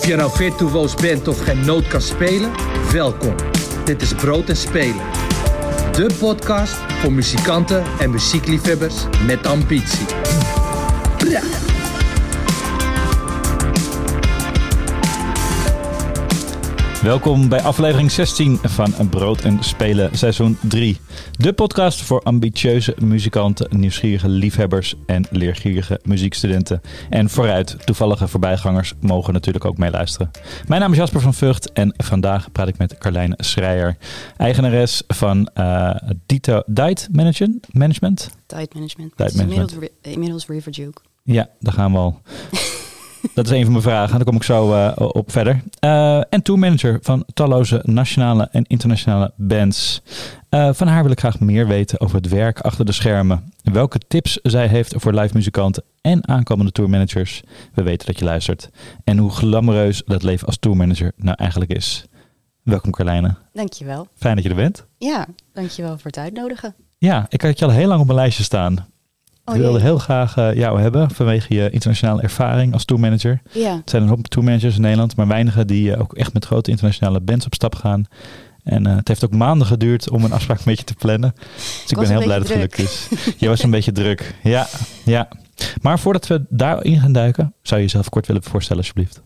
je nou virtuoos bent of geen noot kan spelen, welkom. Dit is Brood en Spelen. De podcast voor muzikanten en muziekliefhebbers met ambitie. Bra. Welkom bij aflevering 16 van Brood en Spelen seizoen 3. De podcast voor ambitieuze muzikanten, nieuwsgierige liefhebbers en leergierige muziekstudenten. En vooruit, toevallige voorbijgangers mogen natuurlijk ook meeluisteren. Mijn naam is Jasper van Vught en vandaag praat ik met Carlijne Schreier, eigenares van Diete Management. Inmiddels River Duke. Ja, daar gaan we al. Dat is een van mijn vragen. Daar kom ik zo op verder. En tourmanager van talloze nationale en internationale bands. Van haar wil ik graag meer weten over het werk achter de schermen. Welke tips zij heeft voor live muzikanten en aankomende tourmanagers. We weten dat je luistert. En hoe glamoureus dat leven als tourmanager nou eigenlijk is. Welkom Carlijne. Dankjewel. Fijn dat je er bent. Ja, dankjewel voor het uitnodigen. Ja, ik had je al heel lang op mijn lijstje staan. Ik wilde heel graag jou hebben vanwege je internationale ervaring als tourmanager. Ja. Er zijn een hoop tourmanagers in Nederland, maar weinigen die ook echt met grote internationale bands op stap gaan. En het heeft ook maanden geduurd om een afspraak een beetje te plannen. Dus ik ben heel blij dat het gelukt is. Je was een beetje druk. Ja. Maar voordat we daarin gaan duiken, zou je jezelf kort willen voorstellen alsjeblieft?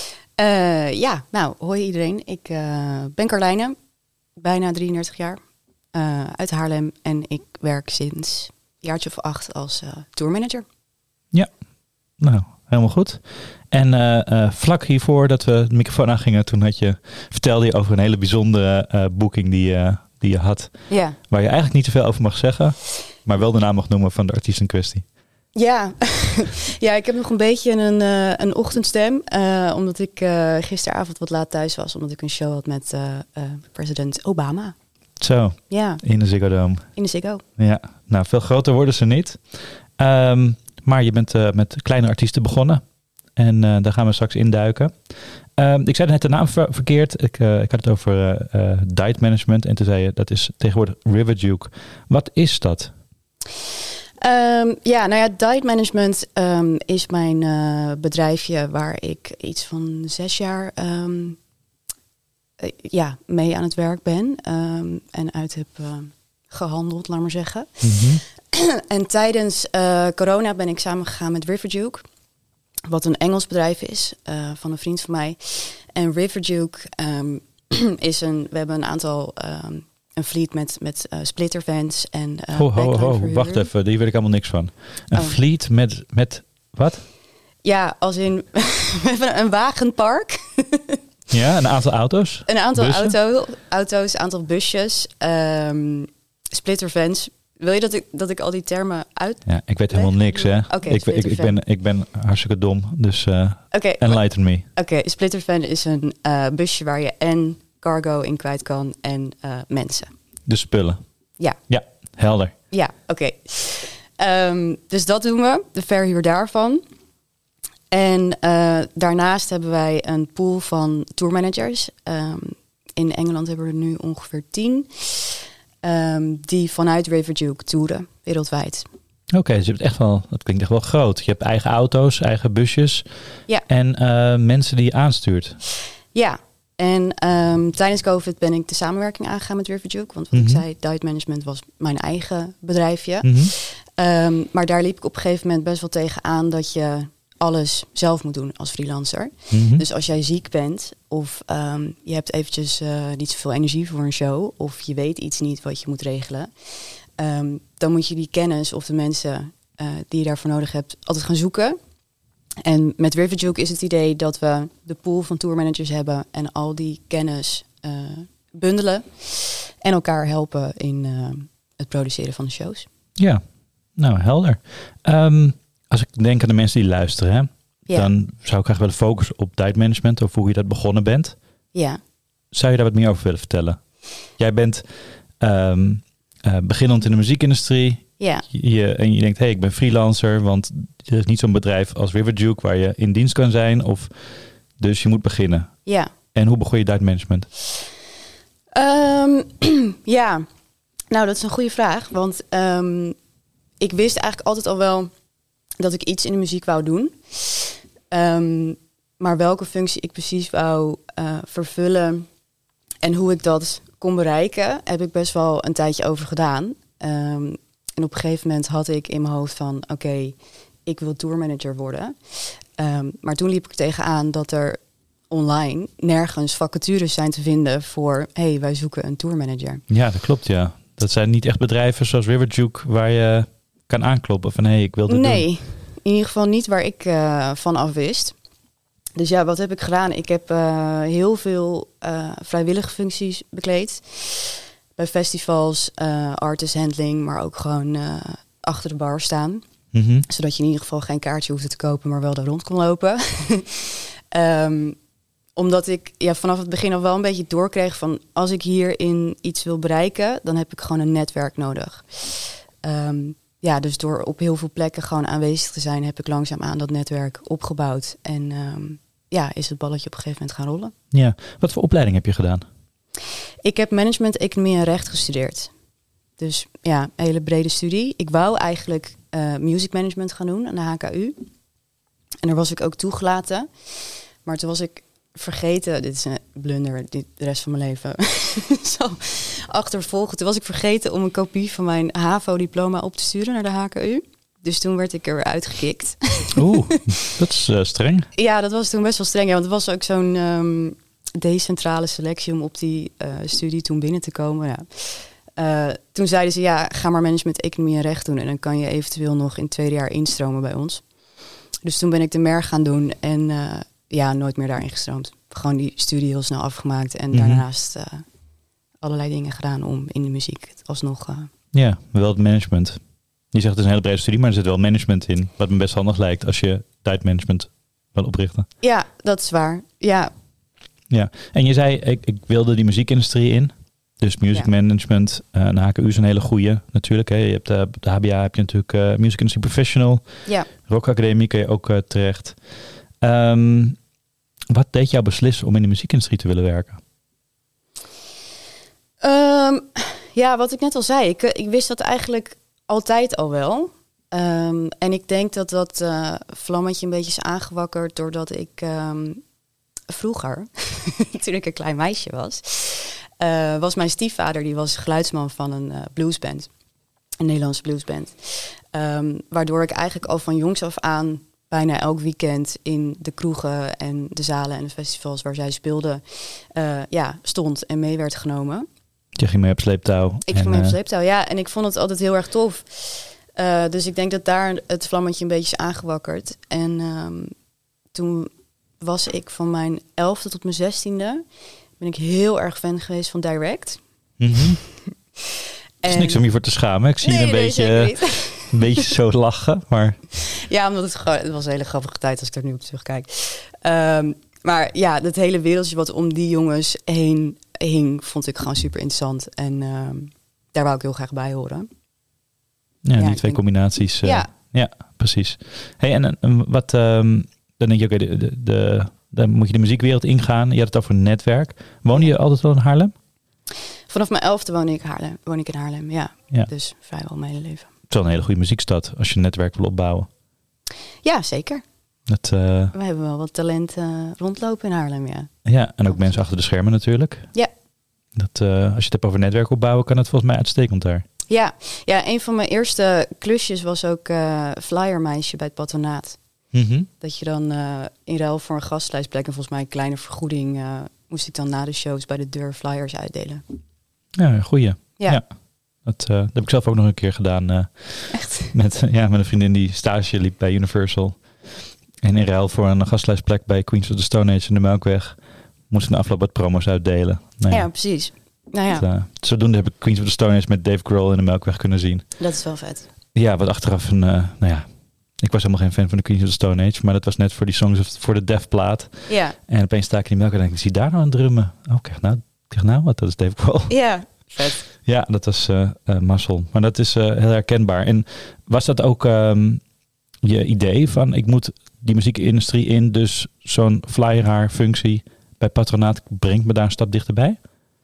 Hoi iedereen. Ik ben Carlijne, bijna 33 jaar, uit Haarlem. En ik werk sinds jaartje of 8 als tourmanager. Ja, nou, helemaal goed. En vlak hiervoor dat we de microfoon aangingen, toen vertelde je over een hele bijzondere boeking die je had. Ja. Waar je eigenlijk niet zoveel over mag zeggen, maar wel de naam mag noemen van de artiest in kwestie. Ja, ja, ik heb nog een beetje een ochtendstem, omdat ik gisteravond wat laat thuis was, omdat ik een show had met president Obama. Zo, ja. In de Ziggo Dome. In de Ziggo. Ja, nou veel groter worden ze niet. Maar je bent met kleine artiesten begonnen. En daar gaan we straks induiken. Ik zei net de naam verkeerd. Ik had het over Diete Management. En toen zei je, dat is tegenwoordig River Duke. Wat is dat? Diete Management is mijn bedrijfje waar ik iets van 6 jaar mee aan het werk ben en uit heb gehandeld, laat maar zeggen. Mm-hmm. En tijdens corona ben ik samengegaan met River Duke, wat een Engels bedrijf is, van een vriend van mij. En River Duke we hebben een aantal, een fleet met splittervans en wacht even, die weet ik allemaal niks van. Een fleet met wat? Ja, als in, we hebben een wagenpark. Ja, een aantal auto's? Een aantal auto's, een aantal busjes, splittervans. Wil je dat ik al die termen uit? Ja, ik weet helemaal niks, hè. Okay, ik ben hartstikke dom, dus enlighten me. Oké, splittervan is een busje waar je en cargo in kwijt kan en mensen. De spullen? Ja. Ja, helder. Ja, oké. Dus dat doen we, de verhuur daarvan. En daarnaast hebben wij een pool van tourmanagers. In Engeland hebben we er nu ongeveer 10. Die vanuit River Duke toeren, wereldwijd. Oké, dus je hebt echt wel, dat klinkt echt wel groot. Je hebt eigen auto's, eigen busjes. Ja. En mensen die je aanstuurt. Ja, en tijdens COVID ben ik de samenwerking aangegaan met River Duke. Want wat ik zei, Diete Management was mijn eigen bedrijfje. Mm-hmm. Maar daar liep ik op een gegeven moment best wel tegenaan dat je alles zelf moet doen als freelancer. Mm-hmm. Dus als jij ziek bent of je hebt eventjes niet zoveel energie voor een show of je weet iets niet wat je moet regelen, dan moet je die kennis of de mensen die je daarvoor nodig hebt altijd gaan zoeken. En met River Duke is het idee dat we de pool van tourmanagers hebben en al die kennis bundelen en elkaar helpen in het produceren van de shows. Ja, nou helder. Als ik denk aan de mensen die luisteren, hè, dan zou ik graag willen focussen op Diete Management of hoe je dat begonnen bent. Ja. Zou je daar wat meer over willen vertellen? Jij bent beginnend in de muziekindustrie. Ja. En je denkt, ik ben freelancer, want er is niet zo'n bedrijf als River Duke waar je in dienst kan zijn. Dus je moet beginnen. Ja. En hoe begon je Diete Management? Ja, nou dat is een goede vraag. Want ik wist eigenlijk altijd al wel dat ik iets in de muziek wou doen. Maar welke functie ik precies wou vervullen en hoe ik dat kon bereiken, heb ik best wel een tijdje over gedaan. En op een gegeven moment had ik in mijn hoofd van, oké, ik wil tourmanager worden. Maar toen liep ik tegenaan dat er online nergens vacatures zijn te vinden voor, wij zoeken een tourmanager. Ja, dat klopt, ja. Dat zijn niet echt bedrijven zoals River Juke waar je kan aankloppen van, ik wil dit doen. Nee, in ieder geval niet waar ik van af wist. Dus ja, wat heb ik gedaan? Ik heb heel veel vrijwillige functies bekleed. Bij festivals, artist handling, maar ook gewoon achter de bar staan. Mm-hmm. Zodat je in ieder geval geen kaartje hoefde te kopen, maar wel daar rond kon lopen. Omdat ik vanaf het begin al wel een beetje doorkreeg van, als ik hierin iets wil bereiken, dan heb ik gewoon een netwerk nodig. Dus door op heel veel plekken gewoon aanwezig te zijn, heb ik langzaamaan dat netwerk opgebouwd. En is het balletje op een gegeven moment gaan rollen. Ja, wat voor opleiding heb je gedaan? Ik heb management, economie en recht gestudeerd. Dus ja, een hele brede studie. Ik wou eigenlijk music management gaan doen aan de HKU. En daar was ik ook toegelaten. Maar toen was ik vergeten, dit is een blunder, de rest van mijn leven zal achtervolgen. Toen was ik vergeten om een kopie van mijn HAVO-diploma op te sturen naar de HKU. Dus toen werd ik er uitgekikt. Oeh, dat is streng. Ja, dat was toen best wel streng. Ja, want het was ook zo'n decentrale selectie om op die studie toen binnen te komen. Ja. Toen zeiden ze, ga maar management, economie en recht doen. En dan kan je eventueel nog in het tweede jaar instromen bij ons. Dus toen ben ik de MER gaan doen en nooit meer daarin gestroomd. Gewoon die studie heel snel afgemaakt en daarnaast allerlei dingen gedaan om in de muziek alsnog... Ja, wel het management. Je zegt het is een hele brede studie, maar er zit wel management in. Wat me best handig lijkt als je tijdmanagement wil oprichten. Ja, dat is waar. Ja. En je zei, ik wilde die muziekindustrie in. Dus music management. Een HKU is een hele goeie natuurlijk. Hè. Je hebt de HBA heb je natuurlijk Music Industry Professional. Ja. Rock Academie kun je ook terecht. Wat deed jou beslissen om in de muziekindustrie te willen werken? Wat ik net al zei. Ik wist dat eigenlijk altijd al wel. En ik denk dat vlammetje een beetje is aangewakkerd doordat ik vroeger, toen ik een klein meisje was mijn stiefvader, die was geluidsman van een bluesband. Een Nederlandse bluesband. Waardoor ik eigenlijk al van jongs af aan bijna elk weekend in de kroegen en de zalen en de festivals waar zij speelden, stond en mee werd genomen. Je ging mee op sleeptouw. Ik ging mee op sleeptouw, ja. En ik vond het altijd heel erg tof. Dus ik denk dat daar het vlammetje een beetje is aangewakkerd. En toen was ik van mijn 11e tot mijn 16e... ben ik heel erg fan geweest van Direct. Mm-hmm. Er is niks om je voor te schamen. Ik zie je een beetje zo lachen. Maar... Ja, omdat het was een hele grappige tijd als ik daar nu op terugkijk. Maar ja, dat hele wereldje wat om die jongens heen hing, vond ik gewoon super interessant. En daar wou ik heel graag bij horen. Ja, die twee combinaties. Ja, precies. Hey, en wat... dan denk je, oké, dan moet je de muziekwereld ingaan. Je had het over een netwerk. Woon je altijd wel in Haarlem? Vanaf mijn 11e woon ik in Haarlem, ja. Dus vrijwel mijn hele leven. Het is wel een hele goede muziekstad als je een netwerk wil opbouwen. Ja, zeker. We hebben wel wat talent rondlopen in Haarlem, ja. Ja, en ook mensen achter de schermen natuurlijk. Ja. Als je het hebt over netwerk opbouwen, kan het volgens mij uitstekend daar. Ja, een van mijn eerste klusjes was ook flyermeisje bij het patronaat. Mm-hmm. Dat je dan in ruil voor een gastlijstplek en volgens mij een kleine vergoeding moest ik dan na de shows bij de deur flyers uitdelen. Ja, goeie. Ja. Dat heb ik zelf ook nog een keer gedaan. Echt? Met een vriendin die stage liep bij Universal. En in ruil voor een gastlijstplek bij Queens of the Stone Age in de Melkweg moest ik na afloop wat promos uitdelen. Ja, precies. Nou ja. Zodoende heb ik Queens of the Stone Age met Dave Grohl in de Melkweg kunnen zien. Dat is wel vet. Ja, wat achteraf ik was helemaal geen fan van de Queens of the Stone Age, maar dat was net voor die songs voor de Def plaat. Ja. En opeens sta ik in die Melkweg en denk ik, zie daar nou een drummen? Oh, krijg nou wat, dat is Dave Grohl. Ja, vet. Ja, dat was mazzel. Maar dat is heel herkenbaar. En was dat ook je idee van, ik moet die muziekindustrie in, dus zo'n flyeraar functie bij patronaat brengt me daar een stap dichterbij?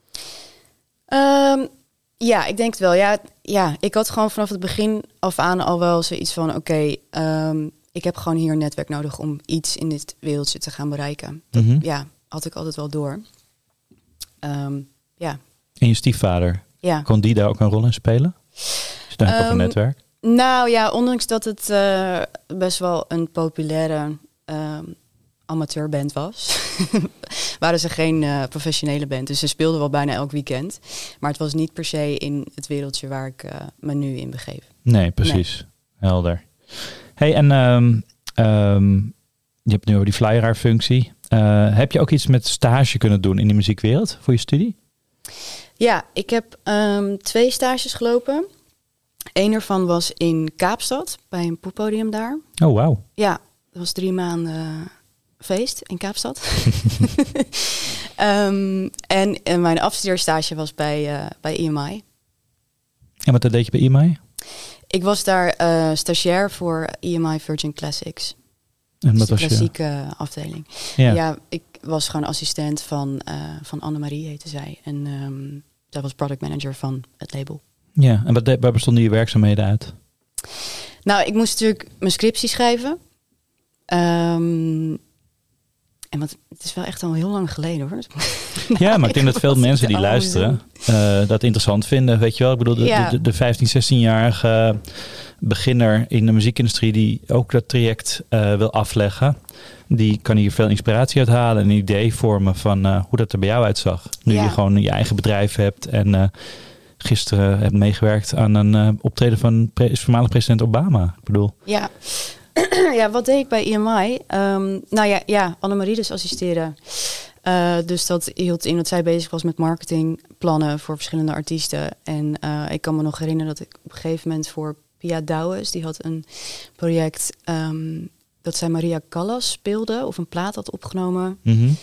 Ja, ik denk het wel. Ja, ik had gewoon vanaf het begin af aan al wel zoiets van, ik heb gewoon hier een netwerk nodig om iets in dit wereldje te gaan bereiken. Dat had ik altijd wel door. Ja. En je stiefvader, kon die daar ook een rol in spelen? Is het dan over netwerk? Nou ja, ondanks dat het best wel een populaire amateurband was, waren ze geen professionele band. Dus ze speelden wel bijna elk weekend. Maar het was niet per se in het wereldje waar ik me nu in begeef. Nee, precies. Nee. Helder. Hey, en je hebt nu over die flyeraar-functie. Heb je ook iets met stage kunnen doen in de muziekwereld voor je studie? Ja, ik heb 2 stages gelopen. Eén ervan was in Kaapstad, bij een poppodium daar. Oh, wauw. Ja, dat was 3 maanden feest in Kaapstad. En mijn afstudeerstage was bij EMI. En wat deed je bij EMI? Ik was daar stagiair voor EMI Virgin Classics. En wat dus was de klassieke afdeling. Ja, ik was gewoon assistent van Annemarie, heette zij. En zij was product manager van het label. Ja, en waar bestonden je werkzaamheden uit? Nou, ik moest natuurlijk mijn scriptie schrijven. En het is wel echt al heel lang geleden, hoor. Ja, maar ik denk dat veel mensen die luisteren dat interessant vinden. Weet je wel, ik bedoel, de 15, 16-jarige beginner in de muziekindustrie die ook dat traject wil afleggen, die kan hier veel inspiratie uit halen en een idee vormen van hoe dat er bij jou uitzag. Nu je gewoon je eigen bedrijf hebt en gisteren hebt meegewerkt aan een optreden van voormalig president Obama. Ik bedoel. Ja. Ja, wat deed ik bij EMI? Nou ja, Annemarie dus assisteren. Dus dat hield in dat zij bezig was met marketingplannen voor verschillende artiesten. En ik kan me nog herinneren dat ik op een gegeven moment voor Pia Douwes, die had een project dat zij Maria Callas speelde of een plaat had opgenomen.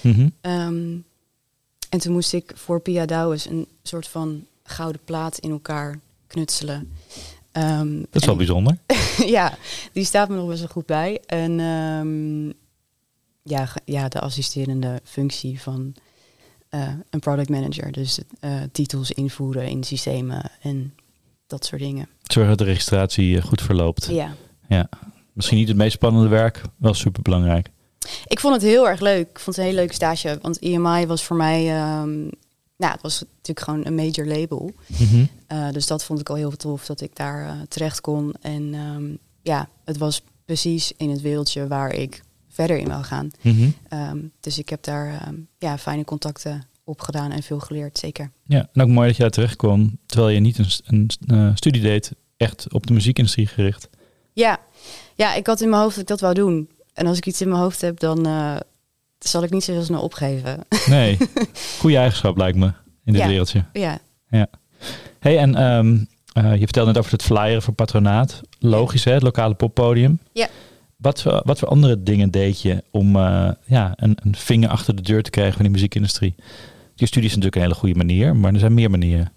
En toen moest ik voor Pia Douwes een soort van gouden plaat in elkaar knutselen. Dat is wel bijzonder. Ja, die staat me nog best wel goed bij. En de assisterende functie van een product manager. Dus titels invoeren in systemen en dat soort dingen. Zorg dat de registratie goed verloopt. Ja. Misschien niet het meest spannende werk, wel super belangrijk. Ik vond het heel erg leuk. Ik vond het een hele leuke stage. Want EMI was voor mij... het was natuurlijk gewoon een major label. Dus dat vond ik al heel tof dat ik daar terecht kon. En het was precies in het wereldje waar ik verder in wil gaan. Dus ik heb daar fijne contacten opgedaan en veel geleerd, zeker. Ja, en ook mooi dat je daar terecht kwam, terwijl je niet een studie deed, echt op de muziekindustrie gericht. Ja, ik had in mijn hoofd dat ik dat wou doen. En als ik iets in mijn hoofd heb, dan zal ik niet zo heel snel opgeven. Nee, goede eigenschap lijkt me in dit wereldje. Ja. Hey, en je vertelde net over het flyeren voor Patronaat. Logisch, hè? Het lokale poppodium. Ja. Wat voor andere dingen deed je om een vinger achter de deur te krijgen van die muziekindustrie? Je studie is natuurlijk een hele goede manier, maar er zijn meer manieren.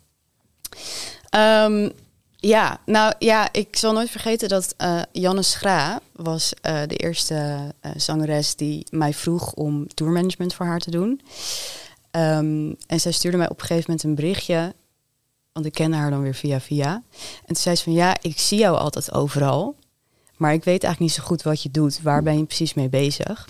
Ik zal nooit vergeten dat Janne Schra was de eerste zangeres die mij vroeg om tourmanagement voor haar te doen. En zij stuurde mij op een gegeven moment een berichtje, want ik kende haar dan weer via. En toen zei ze van ik zie jou altijd overal, maar ik weet eigenlijk niet zo goed wat je doet. Waar ben je precies mee bezig?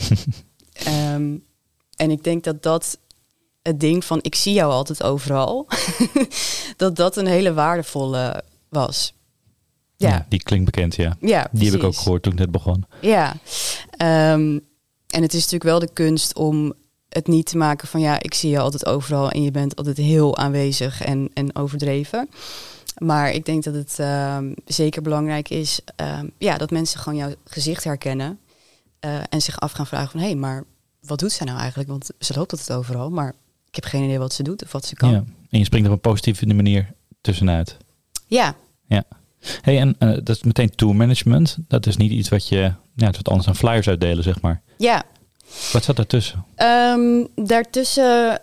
En ik denk dat het ding van ik zie jou altijd overal, dat een hele waardevolle was. Ja, die klinkt bekend, ja. Ja, die heb ik ook gehoord toen ik net begon. Ja, en het is natuurlijk wel de kunst om het niet te maken van ik zie je altijd overal en je bent altijd heel aanwezig en overdreven. Maar ik denk dat het zeker belangrijk is dat mensen gewoon jouw gezicht herkennen en zich af gaan vragen van hé, maar wat doet zij nou eigenlijk? Want ze loopt altijd overal, maar ik heb geen idee wat ze doet of wat ze kan. Ja. En je springt op een positieve manier tussenuit. Ja. Hey, en dat is meteen tourmanagement. Dat is niet iets wat je, wat anders dan flyers uitdelen, zeg maar. Ja. Wat zat daartussen? Daartussen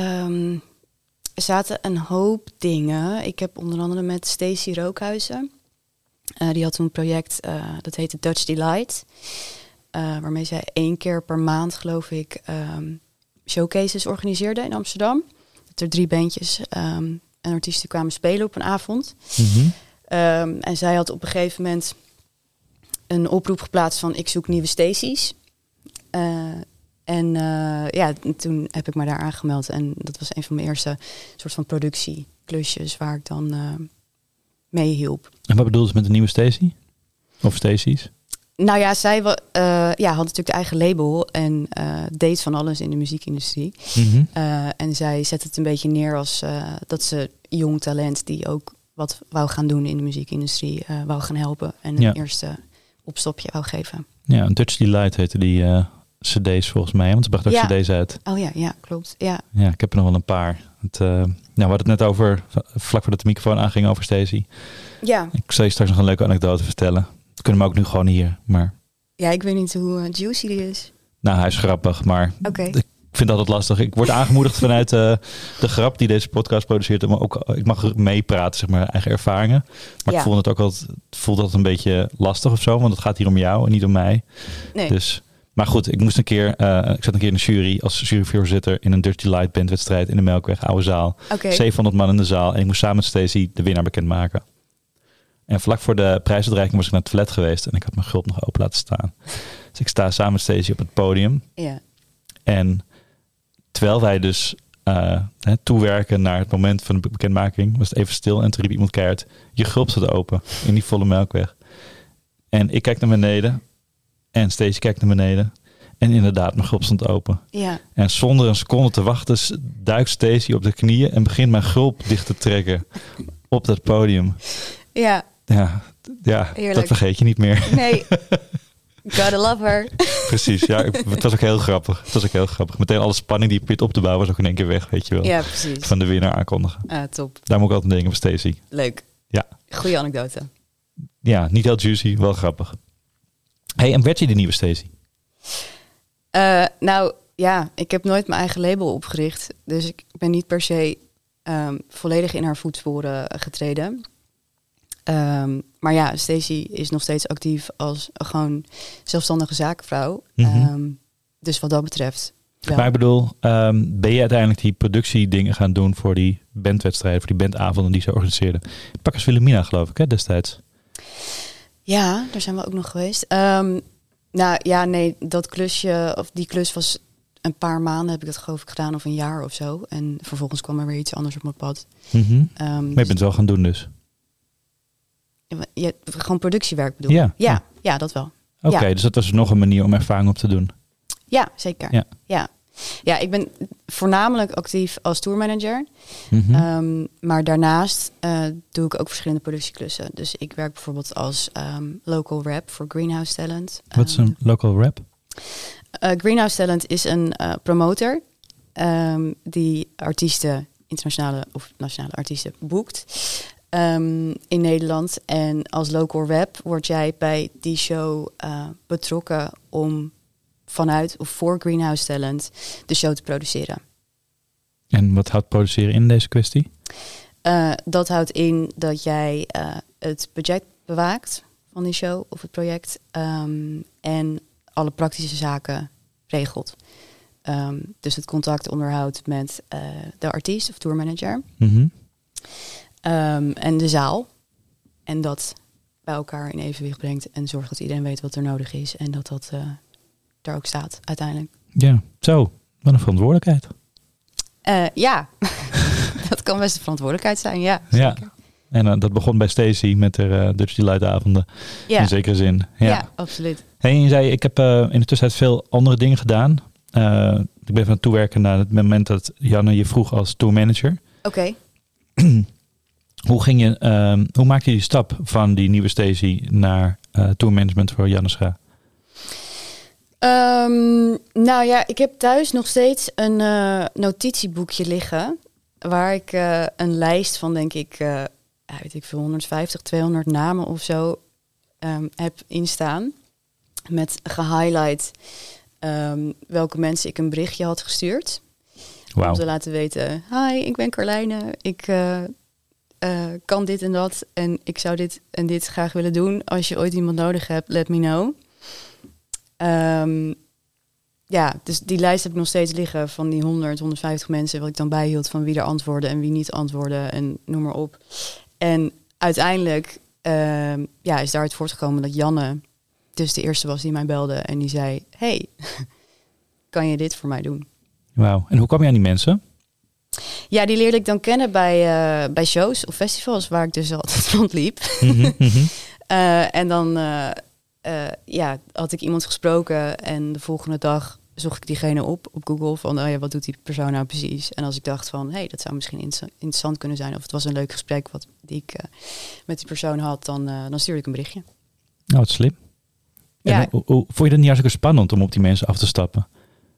zaten een hoop dingen. Ik heb onder andere met Stacey Rookhuizen. Die had toen een project, dat heette Dutch Delight. Waarmee zij 1 keer per maand, geloof ik, showcases organiseerde in Amsterdam. Dat er 3 bandjes en artiesten kwamen spelen op een avond. En zij had op een gegeven moment een oproep geplaatst van ik zoek nieuwe Stacy's. Toen heb ik me daar aangemeld. En dat was een van mijn eerste soort van productieklusjes waar ik dan mee hielp. En wat bedoel je met een nieuwe Stacy? Of Stacy's? Nou ja, zij had natuurlijk de eigen label en deed van alles in de muziekindustrie. Mm-hmm. En zij zette het een beetje neer als dat ze jong talent die ook wat wou gaan doen in de muziekindustrie wou gaan helpen. En een eerste opstopje wou geven. Ja, een Dutch Delight heette die cd's volgens mij. Want ze bracht ook cd's uit. Oh ja, klopt. Ja, ik heb er nog wel een paar. We hadden het net over, vlak voordat de microfoon aanging, over Stacey. Ja. Ik zal je straks nog een leuke anekdote vertellen. Dat kunnen we ook nu gewoon hier. Maar... Ja, ik weet niet hoe juicy die is. Nou, hij is grappig, maar ik vind dat altijd lastig. Ik word aangemoedigd vanuit de grap die deze podcast produceert. Maar ook, ik mag meepraten, zeg maar, eigen ervaringen. Maar ik voelde het ook altijd een beetje lastig of zo. Want het gaat hier om jou en niet om mij. Nee. Dus, maar goed, ik zat een keer in de jury als juryvoorzitter in een Dirty Light bandwedstrijd in de Melkweg, oude zaal. 700 man in de zaal. En ik moest samen met Stacey de winnaar bekendmaken. En vlak voor de prijsuitreiking was ik naar het toilet geweest. En ik had mijn gulp nog open laten staan. Dus ik sta samen met Stacey op het podium. Ja. En terwijl wij dus toewerken naar het moment van de bekendmaking, was het even stil. En toen riep iemand keihard, je gulp staat open in die volle Melkweg. En ik kijk naar beneden. En Stacey kijkt naar beneden. En inderdaad, mijn gulp stond open. Ja. En zonder een seconde te wachten duikt Stacey op de knieën en begint mijn gulp dicht te trekken op dat podium. Ja. Ja, dat vergeet je niet meer. Nee. Gotta love her. Precies, ja. Het was ook heel grappig. Meteen alle spanning die je probeert op te bouwen was ook in één keer weg, weet je wel. Ja, precies. Van de winnaar aankondigen. Top. Daar moet ik altijd denken op Stacey. Leuk. Ja. Goeie anekdote. Ja, niet heel juicy, wel grappig. Hey, en werd je de nieuwe Stacey? Nou ja, ik heb nooit mijn eigen label opgericht. Dus ik ben niet per se volledig in haar voetsporen getreden. Maar ja, Stacey is nog steeds actief als gewoon zelfstandige zakenvrouw. Mm-hmm. Dus wat dat betreft wel. Maar ik bedoel, ben je uiteindelijk die productiedingen gaan doen voor die bandwedstrijden, voor die bandavonden die ze organiseerden? Pakkers Wilhelmina, geloof ik, hè, destijds? Ja, daar zijn we ook nog geweest. Nou ja, nee, dat klusje, of die klus was een paar maanden, heb ik dat geloof ik gedaan, of een jaar of zo. En vervolgens kwam er weer iets anders op mijn pad. Mm-hmm. Maar je bent het wel gaan doen dus? Gewoon productiewerk bedoel je? Ja, dat wel. Oké, dus dat was nog een manier om ervaring op te doen. Ja, zeker. Ja, ik ben voornamelijk actief als tourmanager. Mm-hmm. Maar daarnaast doe ik ook verschillende productieklussen. Dus ik werk bijvoorbeeld als local rep voor Greenhouse Talent. Wat is een local rep? Greenhouse Talent is een promotor die artiesten, internationale of nationale artiesten, boekt. In Nederland. En als local rep word jij bij die show betrokken om vanuit of voor Greenhouse Talent de show te produceren. En wat houdt produceren in deze kwestie? Dat houdt in dat jij het budget bewaakt van die show of het project en alle praktische zaken regelt. Dus het contact onderhoudt met de artiest of tourmanager. Mm-hmm. En de zaal. En dat bij elkaar in evenwicht brengt. En zorgt dat iedereen weet wat er nodig is. En dat daar ook staat uiteindelijk. Ja, zo. Wat een verantwoordelijkheid. Ja, dat kan best een verantwoordelijkheid zijn. Ja, ja. En dat begon bij Stacey met de Dutch Delight avonden. Ja. In zekere zin. Ja, absoluut. Hey, en je zei, ik heb in de tussentijd veel andere dingen gedaan. Ik ben van het toewerken naar het moment dat Janne je vroeg als tourmanager. Oké. Hoe maakte je die stap van die nieuwe Stacey naar tourmanagement voor Janne Scha? Nou ja, ik heb thuis nog steeds een notitieboekje liggen. Waar ik een lijst van, denk ik, weet ik veel, 150, 200 namen of zo heb instaan. Met gehighlight welke mensen ik een berichtje had gestuurd. Wow. Om te laten weten, hi, ik ben Carlijne. Ik kan dit en dat. En ik zou dit en dit graag willen doen. Als je ooit iemand nodig hebt, let me know. Ja, dus die lijst heb ik nog steeds liggen van die 100, 150 mensen, wat ik dan bijhield van wie er antwoordde en wie niet antwoordde en noem maar op. En uiteindelijk is daaruit voortgekomen dat Janne dus de eerste was die mij belde en die zei... Hey, kan je dit voor mij doen? Wauw. En hoe kwam je aan die mensen? Ja, die leerde ik dan kennen bij shows of festivals... waar ik dus altijd rondliep. En dan had ik iemand gesproken... en de volgende dag zocht ik diegene op Google... van wat doet die persoon nou precies? En als ik dacht van, dat zou misschien interessant kunnen zijn... of het was een leuk gesprek die ik met die persoon had... dan stuurde ik een berichtje. Nou, wat slim. Ja. En hoe vond je dat niet hartstikke spannend om op die mensen af te stappen?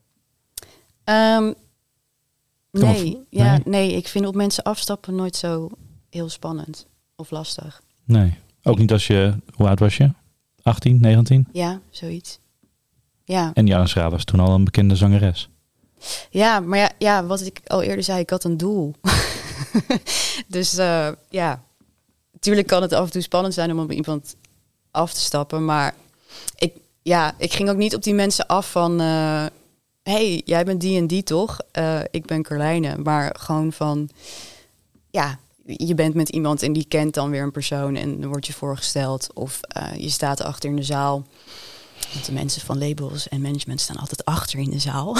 Nee, ik vind op mensen afstappen nooit zo heel spannend of lastig. Nee, ook niet als je... Hoe oud was je? 18, 19? Ja, zoiets. Ja. En Janne Schra was toen al een bekende zangeres. Ja, maar wat ik al eerder zei, ik had een doel. Dus natuurlijk kan het af en toe spannend zijn om op iemand af te stappen. Maar ik ging ook niet op die mensen af van... hey, jij bent die en die toch? Ik ben Carlijne. Maar gewoon van... Ja, je bent met iemand en die kent dan weer een persoon... en dan word je voorgesteld. Of je staat achter in de zaal... Want de mensen van labels en management staan altijd achter in de zaal.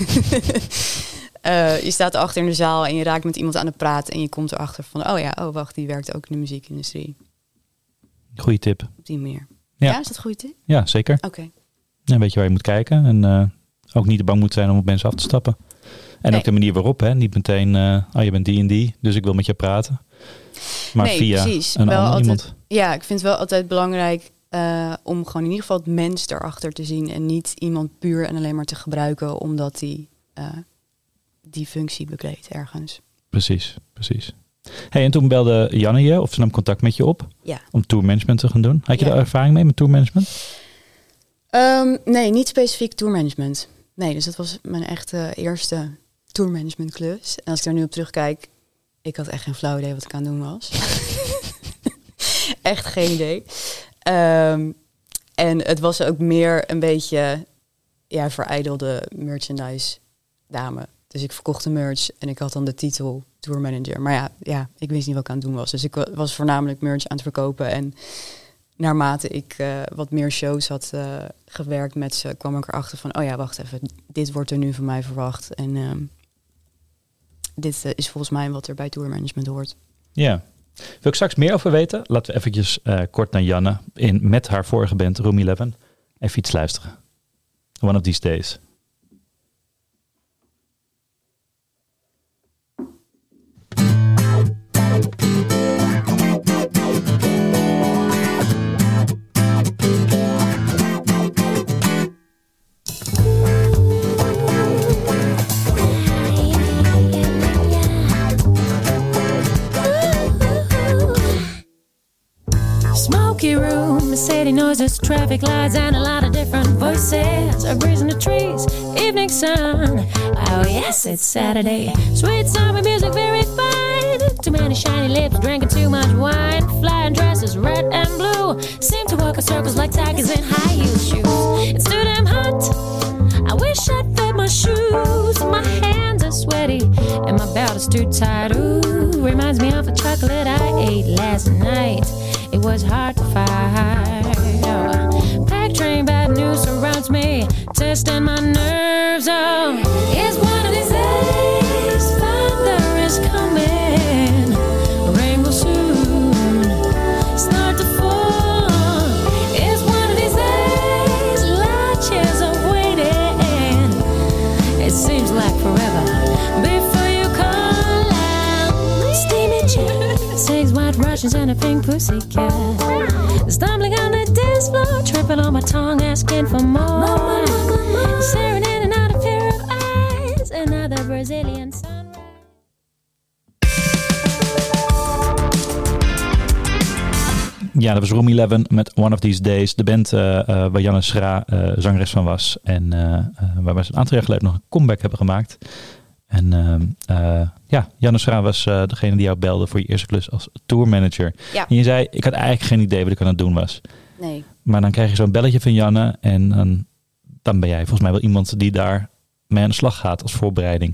Je staat achter in de zaal en je raakt met iemand aan het praten... en je komt erachter van, wacht, die werkt ook in de muziekindustrie. Goeie tip. Op die manier. Ja, is dat een goede tip? Ja, zeker. Oké. Dan weet je waar je moet kijken en ook niet te bang moet zijn om op mensen af te stappen. En ook de manier waarop, hè? Niet meteen, je bent die en die, dus ik wil met je praten. Maar via precies. een ander iemand. Ja, ik vind het wel altijd belangrijk... om gewoon in ieder geval het mens erachter te zien... en niet iemand puur en alleen maar te gebruiken... omdat hij die functie bekleedt ergens. Precies. Hey, en toen belde Janne je, of ze nam contact met je op... om tourmanagement te gaan doen. Had je daar ervaring mee met tourmanagement? Nee, niet specifiek tourmanagement. Nee, dus dat was mijn echte eerste tourmanagementklus. En als ik daar nu op terugkijk... ik had echt geen flauw idee wat ik aan het doen was. Echt geen idee. En het was ook meer een beetje verijdelde merchandise dame. Dus ik verkocht de merch en ik had dan de titel tourmanager. Maar ik wist niet wat ik aan het doen was. Dus ik was voornamelijk merch aan het verkopen. En naarmate ik wat meer shows had gewerkt met ze... kwam ik erachter van, wacht even, dit wordt er nu van mij verwacht. En dit is volgens mij wat er bij tourmanagement hoort. Ja. Wil ik straks meer over weten? Laten we eventjes kort naar Janne met haar vorige band Room 11. Even iets luisteren. One of These Days. Room, city noises, traffic lights, and a lot of different voices. A breeze in the trees, evening sun. Oh yes, it's Saturday. Sweet summer music, very fine. Too many shiny lips, drinking too much wine. Flying dresses, red and blue. Seem to walk in circles like tigers in high heel shoes. It's too damn hot. I wish I'd fit my shoes. My hands are sweaty and my belt is too tight. Ooh, reminds me of a chocolate I ate last night. It was hard to find. Pack train, bad news surrounds me, testing my nerves. Oh, it's one of these days. Thunder is coming. Rain will soon start to fall. It's one of these days. Latches are waiting. It seems like forever before you call out. Steamy chick, six white Russians and a pink pussycat. Stumbling on the dance floor, tripping on my tongue, asking for more. Staring in and out a pair of eyes, another Brazilian sunrise. Ja, dat was Room 11 met One of These Days. De band waar Janne Schra zangeres van was. En waar we een aantal jaar geleden nog een comeback hebben gemaakt. En Janne Schra was degene die jou belde voor je eerste klus als tourmanager. Ja. En je zei, ik had eigenlijk geen idee wat ik aan het doen was. Nee. Maar dan krijg je zo'n belletje van Janne en dan ben jij volgens mij wel iemand die daar mee aan de slag gaat als voorbereiding.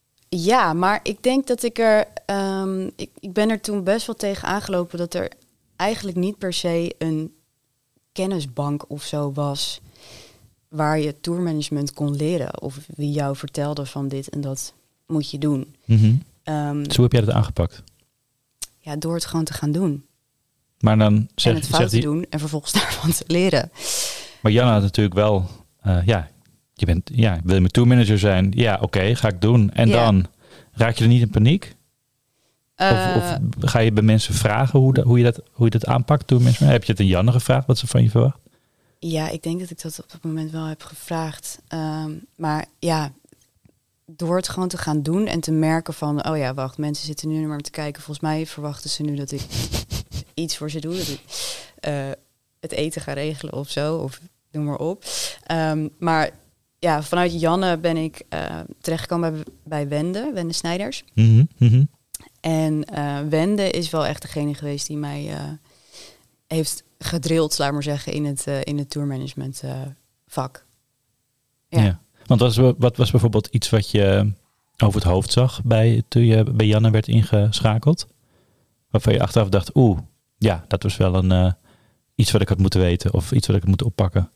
Ja, maar ik denk dat ik er... ik ben er toen best wel tegen aangelopen dat er eigenlijk niet per se een kennisbank of zo was waar je tourmanagement kon leren. Of wie jou vertelde van dit en dat moet je doen. Mm-hmm. Dus hoe heb jij dat aangepakt? Ja, door het gewoon te gaan doen. Maar dan en het fout te doen en vervolgens daarvan te leren. Maar Jan had natuurlijk wel, wil je mijn tourmanager zijn? Ja, oké, ga ik doen. En dan raak je er niet in paniek? Of ga je bij mensen vragen hoe je dat aanpakt? Tourmanagement? Heb je het aan Janne gevraagd wat ze van je verwacht? Ja, ik denk dat ik dat op dat moment wel heb gevraagd. Maar ja, door het gewoon te gaan doen en te merken van, oh ja, wacht, mensen zitten nu maar te kijken. Volgens mij verwachten ze nu dat ik iets voor ze doe. Dat ik het eten ga regelen of zo, of noem maar op. Maar ja, vanuit Janne ben ik terechtgekomen bij Wende Snijders. Mm-hmm, mm-hmm. En Wende is wel echt degene geweest die mij heeft gedrild, laat maar zeggen, in het tourmanagement vak. Ja. Want wat was bijvoorbeeld iets wat je over het hoofd zag toen je bij Janne werd ingeschakeld? Waarvan je achteraf dacht, dat was wel iets wat ik had moeten weten of iets wat ik had moeten oppakken.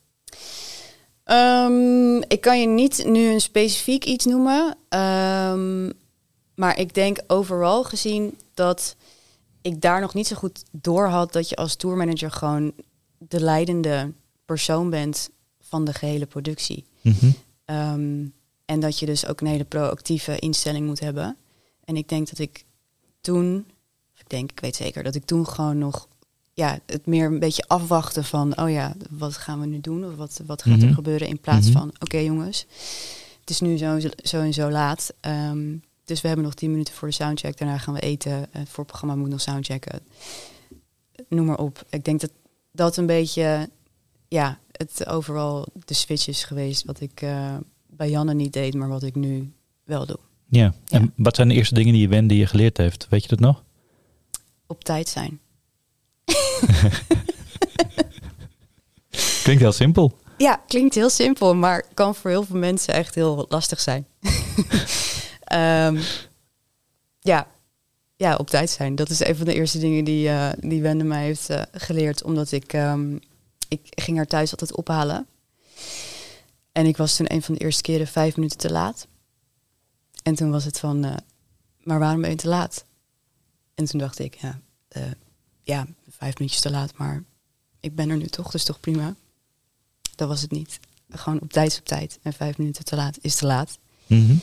Ik kan je niet nu een specifiek iets noemen. Maar ik denk overal gezien dat ik daar nog niet zo goed door had dat je als tourmanager gewoon de leidende persoon bent van de gehele productie. Mm-hmm. En dat je dus ook een hele proactieve instelling moet hebben. En ik denk dat ik toen, ik weet zeker, dat ik toen gewoon nog het meer een beetje afwachten van, wat gaan we nu doen? Of wat gaat er gebeuren in plaats van, oké, jongens, het is nu zo en zo laat. Dus we hebben nog 10 minuten voor de soundcheck. Daarna gaan we eten. Voor het programma moet nog soundchecken. Noem maar op. Ik denk dat een beetje, het overal de switch is geweest wat ik bij Janne niet deed, maar wat ik nu wel doe. Ja. En wat zijn de eerste dingen die je geleerd heeft? Weet je dat nog? Op tijd zijn. Klinkt heel simpel. Ja, klinkt heel simpel, maar kan voor heel veel mensen echt heel lastig zijn. Op tijd zijn. Dat is een van de eerste dingen die Wende mij heeft geleerd. Omdat ik ging haar thuis altijd ophalen. En ik was toen een van de eerste keren 5 minuten te laat. En toen was het van, maar waarom ben je te laat? En toen dacht ik, 5 minuutjes te laat, maar ik ben er nu toch, dus toch prima. Dat was het niet. Gewoon op tijd is op tijd. En 5 minuten te laat is te laat. Mm-hmm.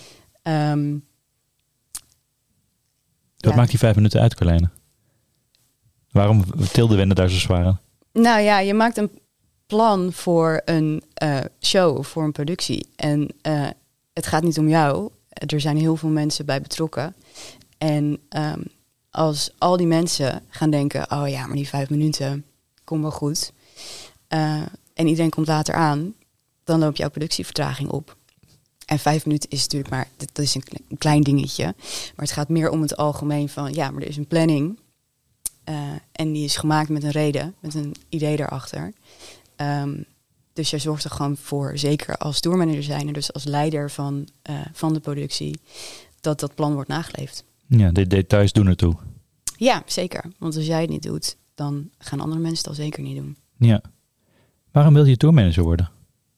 Wat maakt die 5 minuten uit, Carlijne? Waarom tilde Wende daar zo zwaar aan? Nou ja, je maakt een plan voor een show, voor een productie. En het gaat niet om jou. Er zijn heel veel mensen bij betrokken. En als al die mensen gaan denken, maar die 5 minuten komt wel goed. En iedereen komt later aan, dan loopt jouw productievertraging op. En 5 minuten is natuurlijk maar, dat is een klein dingetje. Maar het gaat meer om het algemeen van, maar er is een planning. En die is gemaakt met een reden, met een idee daarachter. Dus je zorgt er gewoon voor, zeker als tourmanager zijn, dus als leider van de productie, dat plan wordt nageleefd. Ja, de details doen ertoe. Ja, zeker. Want als jij het niet doet, dan gaan andere mensen het al zeker niet doen. Ja. Waarom wil je tourmanager worden?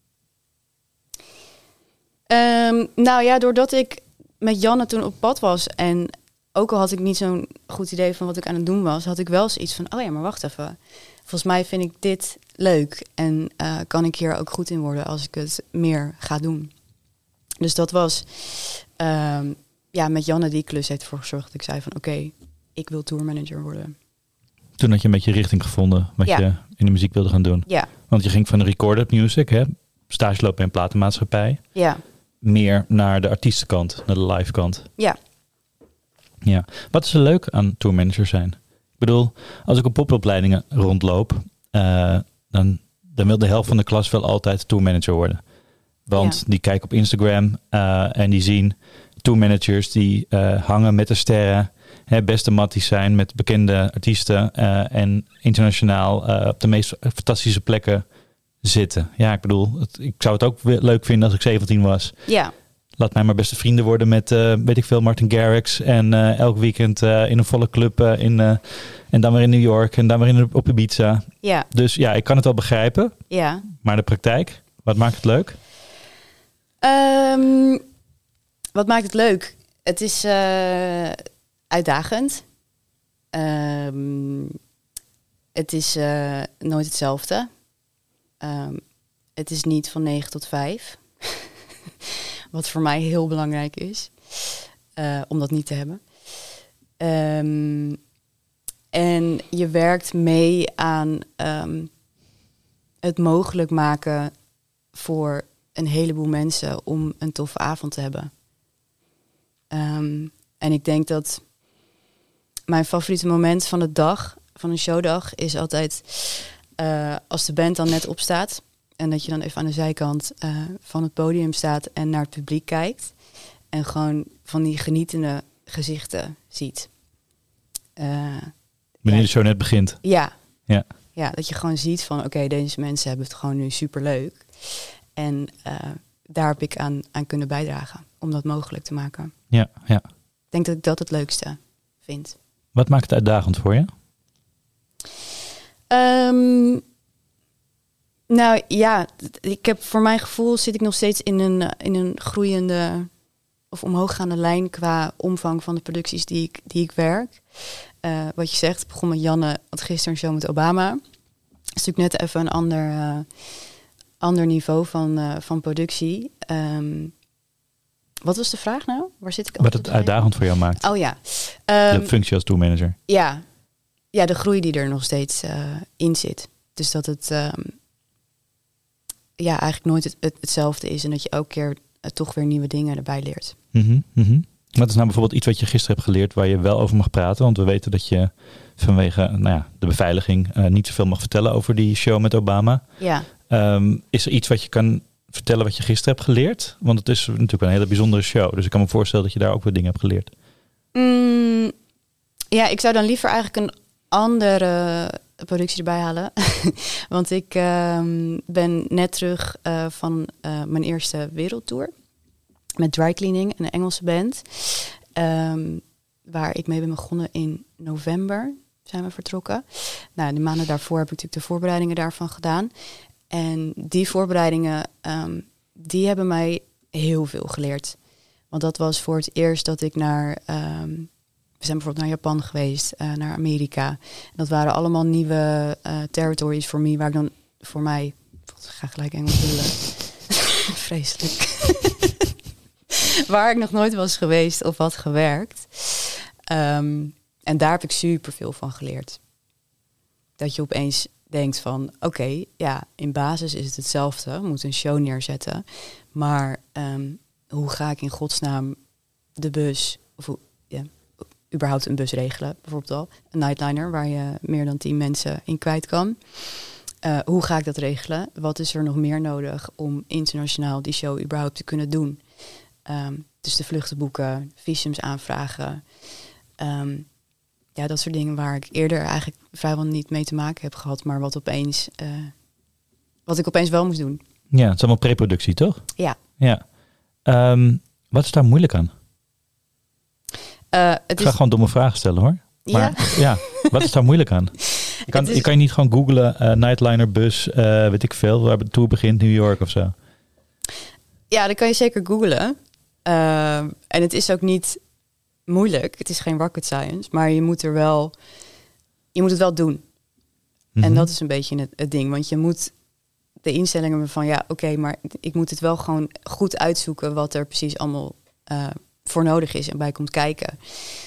Doordat ik met Janne toen op pad was en ook al had ik niet zo'n goed idee van wat ik aan het doen was, had ik wel zoiets van, maar wacht even. Volgens mij vind ik dit leuk en kan ik hier ook goed in worden als ik het meer ga doen. Dus dat was, met Janne die klus heeft ervoor gezorgd dat ik zei van, oké, ik wil tourmanager worden. Toen had je een beetje richting gevonden wat je in de muziek wilde gaan doen. Ja. Want je ging van de recorded music, stage lopen in een platenmaatschappij. Ja. Meer naar de artiestenkant, naar de live kant. Ja. Ja. Wat is er leuk aan tourmanager zijn? Ik bedoel, als ik op popopleidingen rondloop, dan wil de helft van de klas wel altijd tourmanager worden. Want die kijken op Instagram en die zien tourmanagers die hangen met de sterren. Beste matties zijn met bekende artiesten en internationaal op de meest fantastische plekken zitten. Ja, ik bedoel, ik zou het ook leuk vinden als ik 17 was. Ja. laat mij maar beste vrienden worden met, weet ik veel, Martin Garrix. En elk weekend in een volle club en dan weer in New York en dan weer op Ibiza. Ja. Dus ja, ik kan het wel begrijpen. Ja. Maar de praktijk, wat maakt het leuk? Wat maakt het leuk? Het is uitdagend. Het is nooit hetzelfde. Het is niet van 9 tot 5. Wat voor mij heel belangrijk is. Om dat niet te hebben. En je werkt mee aan het mogelijk maken voor een heleboel mensen om een toffe avond te hebben. En ik denk dat mijn favoriete moment van de dag, van een showdag, is altijd als de band dan net opstaat. En dat je dan even aan de zijkant van het podium staat en naar het publiek kijkt. En gewoon van die genietende gezichten ziet. Wanneer de show net begint. Ja. Ja. Ja, dat je gewoon ziet van oké, deze mensen hebben het gewoon nu superleuk. En daar heb ik aan kunnen bijdragen om dat mogelijk te maken. Ja, ja. Ik denk dat ik dat het leukste vind. Wat maakt het uitdagend voor je? Nou ja, ik heb voor mijn gevoel zit ik nog steeds in een groeiende of omhooggaande lijn qua omvang van de producties die ik werk. Wat je zegt, ik begon met Janne, had gisteren een show met Obama. Dat is natuurlijk net even een ander niveau van productie. Wat was de vraag nou? Waar zit ik? Wat het uitdagend voor jou maakt. Oh ja. De functie als tourmanager. Ja, de groei die er nog steeds in zit. Dus dat het eigenlijk nooit hetzelfde is. En dat je elke keer toch weer nieuwe dingen erbij leert. Mm-hmm, mm-hmm. Wat is nou bijvoorbeeld iets wat je gisteren hebt geleerd waar je wel over mag praten? Want we weten dat je vanwege de beveiliging niet zoveel mag vertellen over die show met Obama. Ja. Is er iets wat je kan vertellen wat je gisteren hebt geleerd? Want het is natuurlijk een hele bijzondere show. Dus ik kan me voorstellen dat je daar ook weer dingen hebt geleerd. Ja, ik zou dan liever eigenlijk een andere productie erbij halen. Want ik ben net terug van mijn eerste wereldtour. Met Dry Cleaning, een Engelse band. Waar ik mee ben begonnen in november. Zijn we vertrokken. Nou, de maanden daarvoor heb ik natuurlijk de voorbereidingen daarvan gedaan. En die voorbereidingen, die hebben mij heel veel geleerd. Want dat was voor het eerst dat ik we zijn bijvoorbeeld naar Japan geweest, naar Amerika. En dat waren allemaal nieuwe territories voor mij, waar ik dan voor mij... Ik ga gelijk Engels doen. Vreselijk. Waar ik nog nooit was geweest of had gewerkt. En daar heb ik super veel van geleerd. Dat je opeens denkt van, oké, in basis is het hetzelfde. We moeten een show neerzetten. Maar hoe ga ik in godsnaam de bus... überhaupt een bus regelen, bijvoorbeeld al. Een nightliner waar je meer dan 10 mensen in kwijt kan. Hoe ga ik dat regelen? Wat is er nog meer nodig om internationaal die show überhaupt te kunnen doen? Dus de vluchten boeken, visums aanvragen. Dat soort dingen waar ik eerder eigenlijk vrijwel niet mee te maken heb gehad. Maar wat ik opeens wel moest doen. Ja, het is allemaal preproductie, toch? Ja. Wat is daar moeilijk aan? Ik ga gewoon domme vragen stellen, hoor. Maar wat is daar moeilijk aan? Je kan niet gewoon googlen, nightliner, bus, weet ik veel, waar de tour begint, New York of zo. Ja, dat kan je zeker googlen. En het is ook niet moeilijk. Het is geen rocket science, maar je moet het wel doen. Mm-hmm. En dat is een beetje het ding. Want je moet de instellingen van, maar ik moet het wel gewoon goed uitzoeken wat er precies allemaal voor nodig is en bij komt kijken.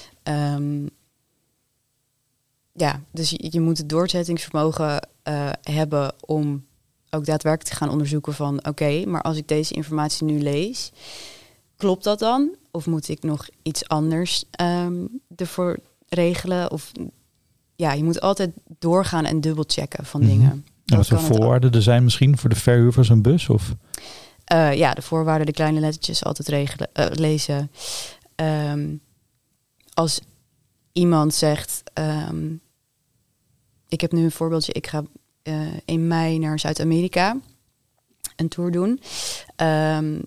Dus je moet het doorzettingsvermogen hebben om ook daadwerkelijk te gaan onderzoeken van oké, maar als ik deze informatie nu lees, klopt dat dan? Of moet ik nog iets anders ervoor regelen? Of je moet altijd doorgaan en dubbelchecken van dingen. En wat voor voorwaarden er zijn misschien voor de verhuur van zo'n bus? Of? De voorwaarden, de kleine lettertjes altijd lezen. Als iemand zegt, ik heb nu een voorbeeldje, ik ga in mei naar Zuid-Amerika een tour doen.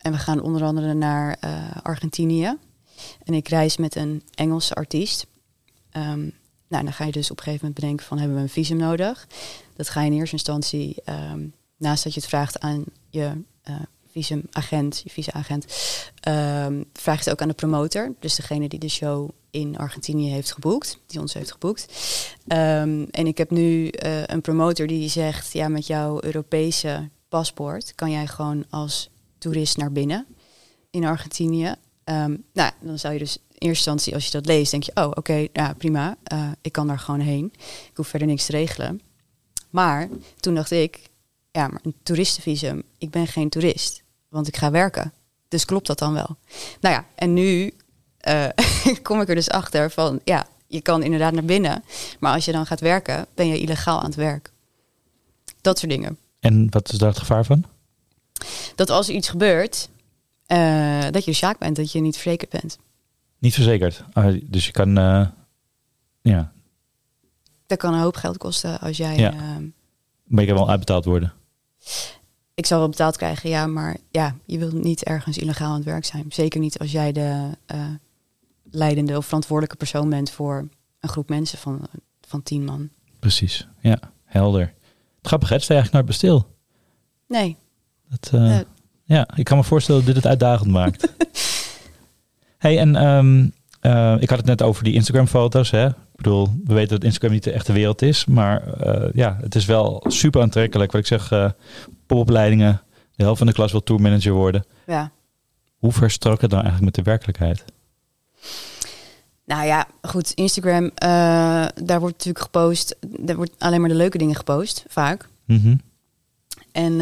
En we gaan onder andere naar Argentinië. En ik reis met een Engelse artiest. Dan ga je dus op een gegeven moment bedenken van, hebben we een visum nodig? Dat ga je in eerste instantie, naast dat je het vraagt aan je visumagent, je visa-agent, vraag je het ook aan de promotor. Dus degene die de show in Argentinië heeft geboekt, die ons heeft geboekt. En ik heb nu een promotor die zegt, ja, met jouw Europese paspoort kan jij gewoon als toerist naar binnen in Argentinië. Dan zou je dus in eerste instantie, als je dat leest, denk je, oké, prima, ik kan daar gewoon heen. Ik hoef verder niks te regelen. Maar toen dacht ik, ja, maar een toeristenvisum, ik ben geen toerist, want ik ga werken. Dus klopt dat dan wel? Nou ja, en nu kom ik er dus achter van, ja, je kan inderdaad naar binnen, maar als je dan gaat werken, ben je illegaal aan het werk. Dat soort dingen. En wat is daar het gevaar van? Dat als er iets gebeurt, dat je de sjaak bent, dat je niet verzekerd bent. Niet verzekerd. Dus je kan, ja. Dat kan een hoop geld kosten als jij... Ja. Maar je kan wel uitbetaald worden. Ik zal wel betaald krijgen, ja, maar ja, je wilt niet ergens illegaal aan het werk zijn. Zeker niet als jij de leidende of verantwoordelijke persoon bent voor een groep mensen van 10 man. Precies, ja, helder. Grappig, hè? Het staat eigenlijk nooit bij stil. Nee. Ja, ik kan me voorstellen dat dit het uitdagend maakt. Hey, en ik had het net over die Instagram-foto's, hè? Ik bedoel, we weten dat Instagram niet de echte wereld is, maar het is wel super aantrekkelijk. Wat ik zeg, popopleidingen, de helft van de klas wil tourmanager worden. Ja. Hoe ver strookt het nou eigenlijk met de werkelijkheid? Nou ja, goed, Instagram, daar wordt natuurlijk gepost, daar wordt alleen maar de leuke dingen gepost, vaak. Mm-hmm. En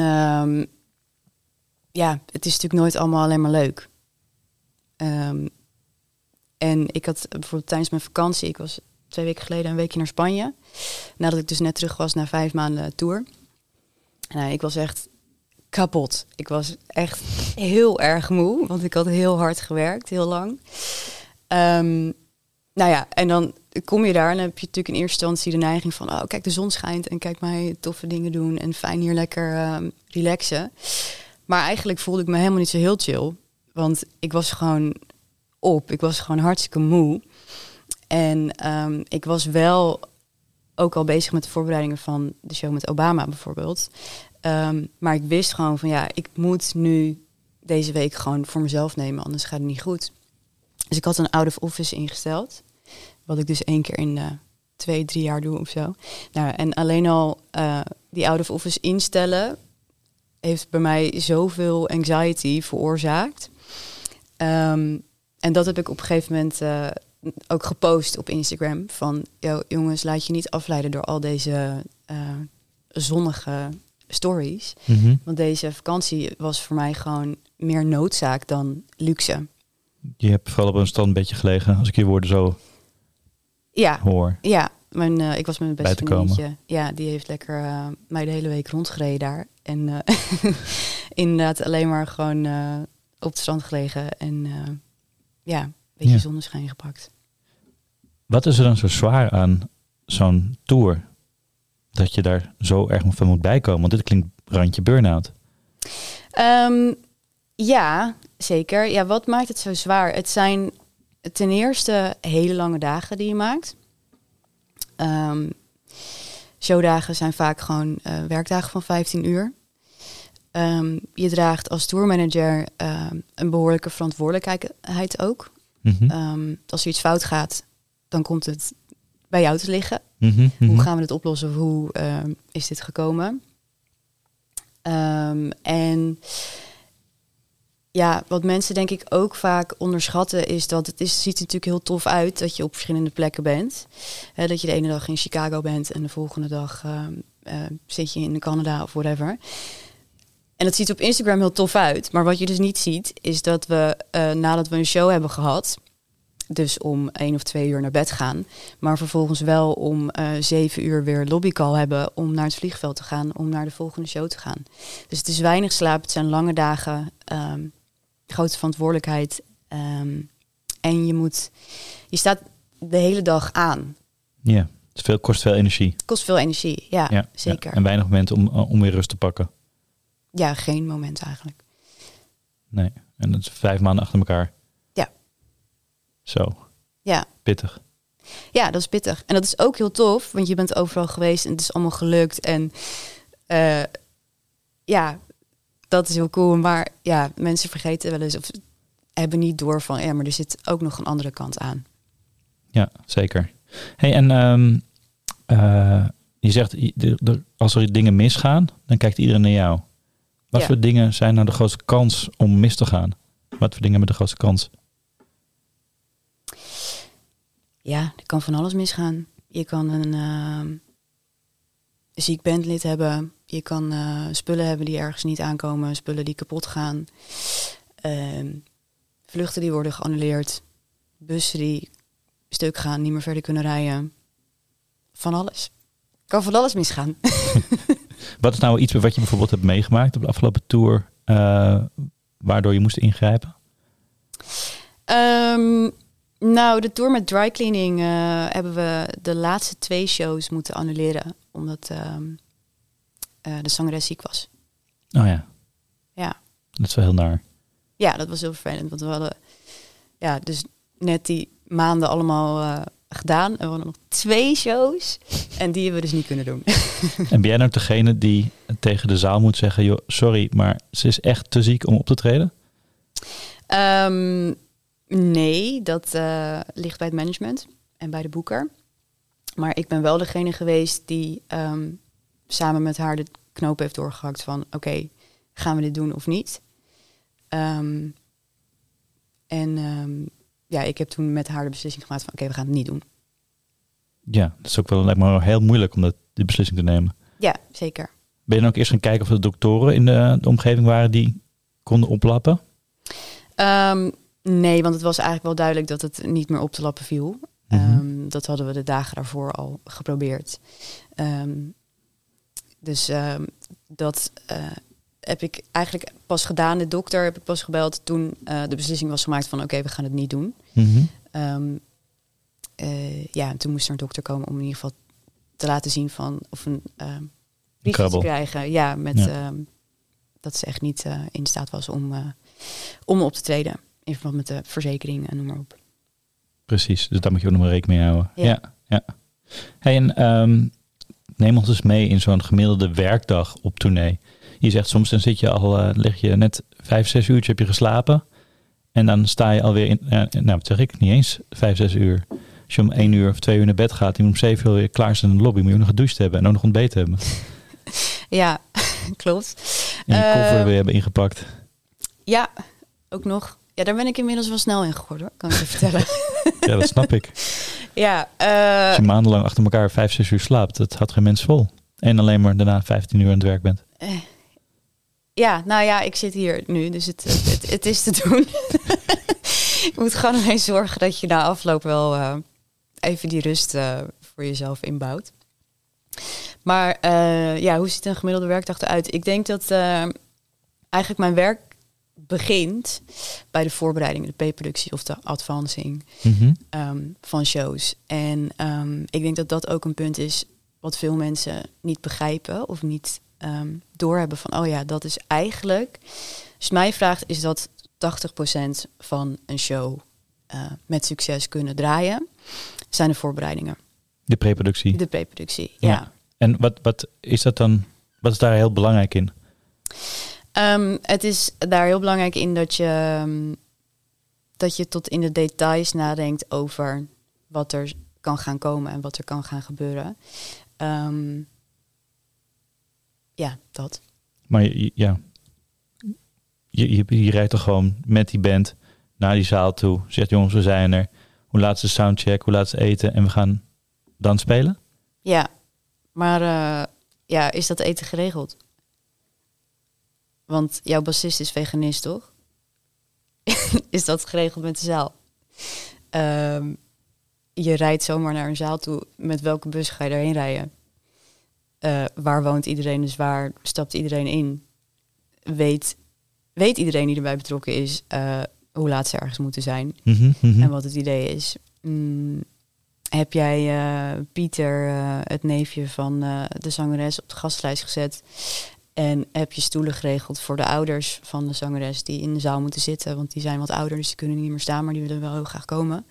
het is natuurlijk nooit allemaal alleen maar leuk. En ik had bijvoorbeeld tijdens mijn vakantie, ik was 2 weken geleden een weekje naar Spanje. Nadat ik dus net terug was na 5 maanden tour. En ik was echt kapot. Ik was echt heel erg moe, want ik had heel hard gewerkt, heel lang. En dan kom je daar en dan heb je natuurlijk in eerste instantie de neiging van, oh, kijk, de zon schijnt en kijk mij toffe dingen doen en fijn hier lekker relaxen. Maar eigenlijk voelde ik me helemaal niet zo heel chill, want ik was gewoon ik was gewoon hartstikke moe. En ik was wel ook al bezig met de voorbereidingen van de show met Obama bijvoorbeeld. Maar ik wist gewoon van, ja, ik moet nu deze week gewoon voor mezelf nemen, anders gaat het niet goed. Dus ik had een out of office ingesteld. Wat ik dus 1 keer in 2-3 jaar doe of zo. Nou, en alleen al die out of office instellen heeft bij mij zoveel anxiety veroorzaakt. En dat heb ik op een gegeven moment ook gepost op Instagram. Van, jongens, laat je niet afleiden door al deze zonnige stories. Mm-hmm. Want deze vakantie was voor mij gewoon meer noodzaak dan luxe. Je hebt vooral op een standbedje gelegen, als ik je woorden zo hoor. Ja, ik was met mijn beste vriendinnetje. Ja, die heeft lekker mij de hele week rondgereden daar. En inderdaad alleen maar gewoon op het strand gelegen. En een beetje zonneschijn gepakt. Wat is er dan zo zwaar aan zo'n tour? Dat je daar zo erg van moet bijkomen? Want dit klinkt randje burn-out. Ja, zeker. Ja, wat maakt het zo zwaar? Het zijn ten eerste hele lange dagen die je maakt. Showdagen zijn vaak gewoon werkdagen van 15 uur. Je draagt als tourmanager een behoorlijke verantwoordelijkheid ook. Mm-hmm. Als er iets fout gaat, dan komt het bij jou te liggen. Mm-hmm. Hoe gaan we het oplossen? Of hoe is dit gekomen? En ja, wat mensen denk ik ook vaak onderschatten is dat ziet er natuurlijk heel tof uit dat je op verschillende plekken bent. Dat je de ene dag in Chicago bent en de volgende dag zit je in Canada of whatever. En dat ziet op Instagram heel tof uit. Maar wat je dus niet ziet is dat we nadat we een show hebben gehad, dus om 1 of 2 uur naar bed gaan, maar vervolgens wel om 7 uur weer lobbycall hebben om naar het vliegveld te gaan, om naar de volgende show te gaan. Dus het is weinig slaap, het zijn lange dagen, grote verantwoordelijkheid. En je staat de hele dag aan. Ja, het kost veel energie. Kost veel energie, ja zeker. Ja, en weinig momenten om weer rust te pakken. Ja, geen moment eigenlijk. Nee. En dat is 5 maanden achter elkaar. Ja. Zo. Ja. Pittig. Ja, dat is pittig. En dat is ook heel tof, want je bent overal geweest en het is allemaal gelukt. En dat is heel cool. Maar ja, mensen vergeten wel eens of hebben niet door van, maar er zit ook nog een andere kant aan. Ja, zeker. Hey, en je zegt, als er dingen misgaan, dan kijkt iedereen naar jou. Wat voor dingen zijn nou de grootste kans om mis te gaan? Wat voor dingen hebben de grootste kans? Ja, er kan van alles misgaan. Je kan een ziek bandlid hebben. Je kan spullen hebben die ergens niet aankomen. Spullen die kapot gaan. Vluchten die worden geannuleerd. Bussen die stuk gaan, niet meer verder kunnen rijden. Van alles. Kan van alles misgaan. Wat is nou iets wat je bijvoorbeeld hebt meegemaakt op de afgelopen tour, waardoor je moest ingrijpen? Nou, de tour met dry cleaning hebben we de laatste 2 shows moeten annuleren. Omdat de zangeres ziek was. Oh ja. Ja. Dat is wel heel naar. Ja, dat was heel vervelend. Want we hadden dus net die maanden allemaal gedaan. En we hadden nog 2 shows. En die hebben we dus niet kunnen doen. En ben jij nou degene die tegen de zaal moet zeggen, joh, sorry, maar ze is echt te ziek om op te treden? Nee, dat ligt bij het management en bij de boeker. Maar ik ben wel degene geweest die samen met haar de knoop heeft doorgehakt van, oké, gaan we dit doen of niet? Ik heb toen met haar de beslissing gemaakt van, oké, we gaan het niet doen. Ja, dat is ook wel, lijkt me heel moeilijk om die beslissing te nemen. Ja, zeker. Ben je dan ook eerst gaan kijken of er doktoren in de omgeving waren die konden oplappen? Nee, want het was eigenlijk wel duidelijk dat het niet meer op te lappen viel. Mm-hmm. Dat hadden we de dagen daarvoor al geprobeerd. Dat heb ik eigenlijk pas gedaan. De dokter heb ik pas gebeld toen de beslissing was gemaakt van, oké, we gaan het niet doen. Mm-hmm. En toen moest er een dokter komen om in ieder geval te laten zien van of een briefje te krijgen. Ja, dat ze echt niet in staat was om op te treden. In verband met de verzekering en noem maar op. Precies, dus daar moet je ook nog maar rekening mee houden. Ja. Hey, en neem ons dus mee in zo'n gemiddelde werkdag op tournee. Je zegt soms dan lig je net 5-6 uurtjes, heb je geslapen. En dan sta je alweer in, wat zeg ik, niet eens 5-6 uur. Als je om 1 uur of 2 uur naar bed gaat, en om 7 uur weer klaar zijn in de lobby, moet je ook nog gedoucht hebben en ook nog ontbeten hebben. Ja, klopt. En je koffer weer hebben ingepakt. Ja, ook nog. Ja, daar ben ik inmiddels wel snel in geworden, hoor. Kan ik je vertellen. Ja, dat snap ik. Ja. Als je maandenlang achter elkaar 5-6 uur slaapt, dat had geen mens vol. En alleen maar daarna 15 uur aan het werk bent. Ja, nou ja, ik zit hier nu, dus het is te doen. Je moet gewoon alleen zorgen dat je na afloop wel even die rust voor jezelf inbouwt. Maar hoe ziet een gemiddelde werkdag eruit? Ik denk dat eigenlijk mijn werk begint bij de voorbereiding, de pre-productie of de advancing van shows. En ik denk dat dat ook een punt is wat veel mensen niet begrijpen of niet doorhebben van, dat is eigenlijk, als je mij vraagt, is dat 80% van een show met succes kunnen draaien, zijn de voorbereidingen. De pre-productie? De pre-productie, ja. En wat is dat dan, wat is daar heel belangrijk in? Het is daar heel belangrijk in dat je tot in de details nadenkt over wat er kan gaan komen en wat er kan gaan gebeuren. Dat. Maar je rijdt er gewoon met die band naar die zaal toe. Zegt, jongens, we zijn er. Hoe laat is de soundcheck? Hoe laat is het eten? En we gaan dan spelen? Ja, maar is dat eten geregeld? Want jouw bassist is veganist, toch? Is dat geregeld met de zaal? Je rijdt zomaar naar een zaal toe. Met welke bus ga je daarheen rijden? Waar woont iedereen? Dus waar stapt iedereen in? Weet iedereen die erbij betrokken is hoe laat ze ergens moeten zijn? En wat het idee is. Heb jij Pieter, het neefje van de zangeres, op de gastlijst gezet? En heb je stoelen geregeld voor de ouders van de zangeres die in de zaal moeten zitten. Want die zijn wat ouder, dus die kunnen niet meer staan, maar die willen wel heel graag komen.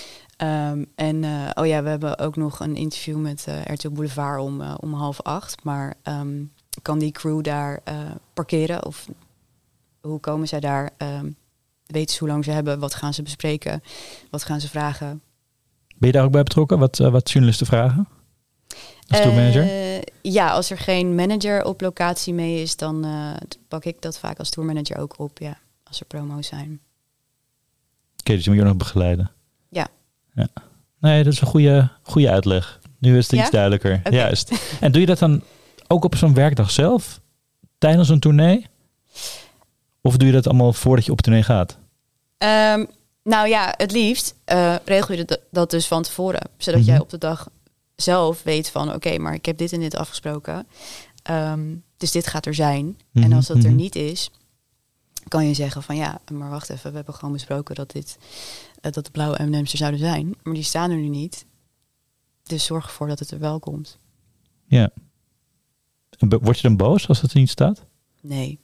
We hebben ook nog een interview met RTL Boulevard om 7:30. Maar kan die crew daar parkeren? Of hoe komen zij daar? Weten ze hoe lang ze hebben? Wat gaan ze bespreken? Wat gaan ze vragen? Ben je daar ook bij betrokken? Wat journalisten vragen? Als tourmanager? Ja, als er geen manager op locatie mee is, dan pak ik dat vaak als tourmanager ook op. Ja, als er promo's zijn. Oké, dus je moet je ook nog begeleiden. Ja. Nee, dat is een goede uitleg. Nu is het iets duidelijker. Okay. Juist. En doe je dat dan ook op zo'n werkdag zelf? Tijdens een tournee? Of doe je dat allemaal voordat je op tournee gaat? Nou ja, het liefst regel je dat dus van tevoren. Zodat jij op de dag zelf weet van oké, maar ik heb dit en dit afgesproken. Dus dit gaat er zijn. En als dat er niet is, kan je zeggen van ja, maar wacht even, we hebben gewoon besproken dat dat de blauwe M&M's er zouden zijn. Maar die staan er nu niet. Dus zorg ervoor dat het er wel komt. Ja. En word je dan boos als het er niet staat? Nee.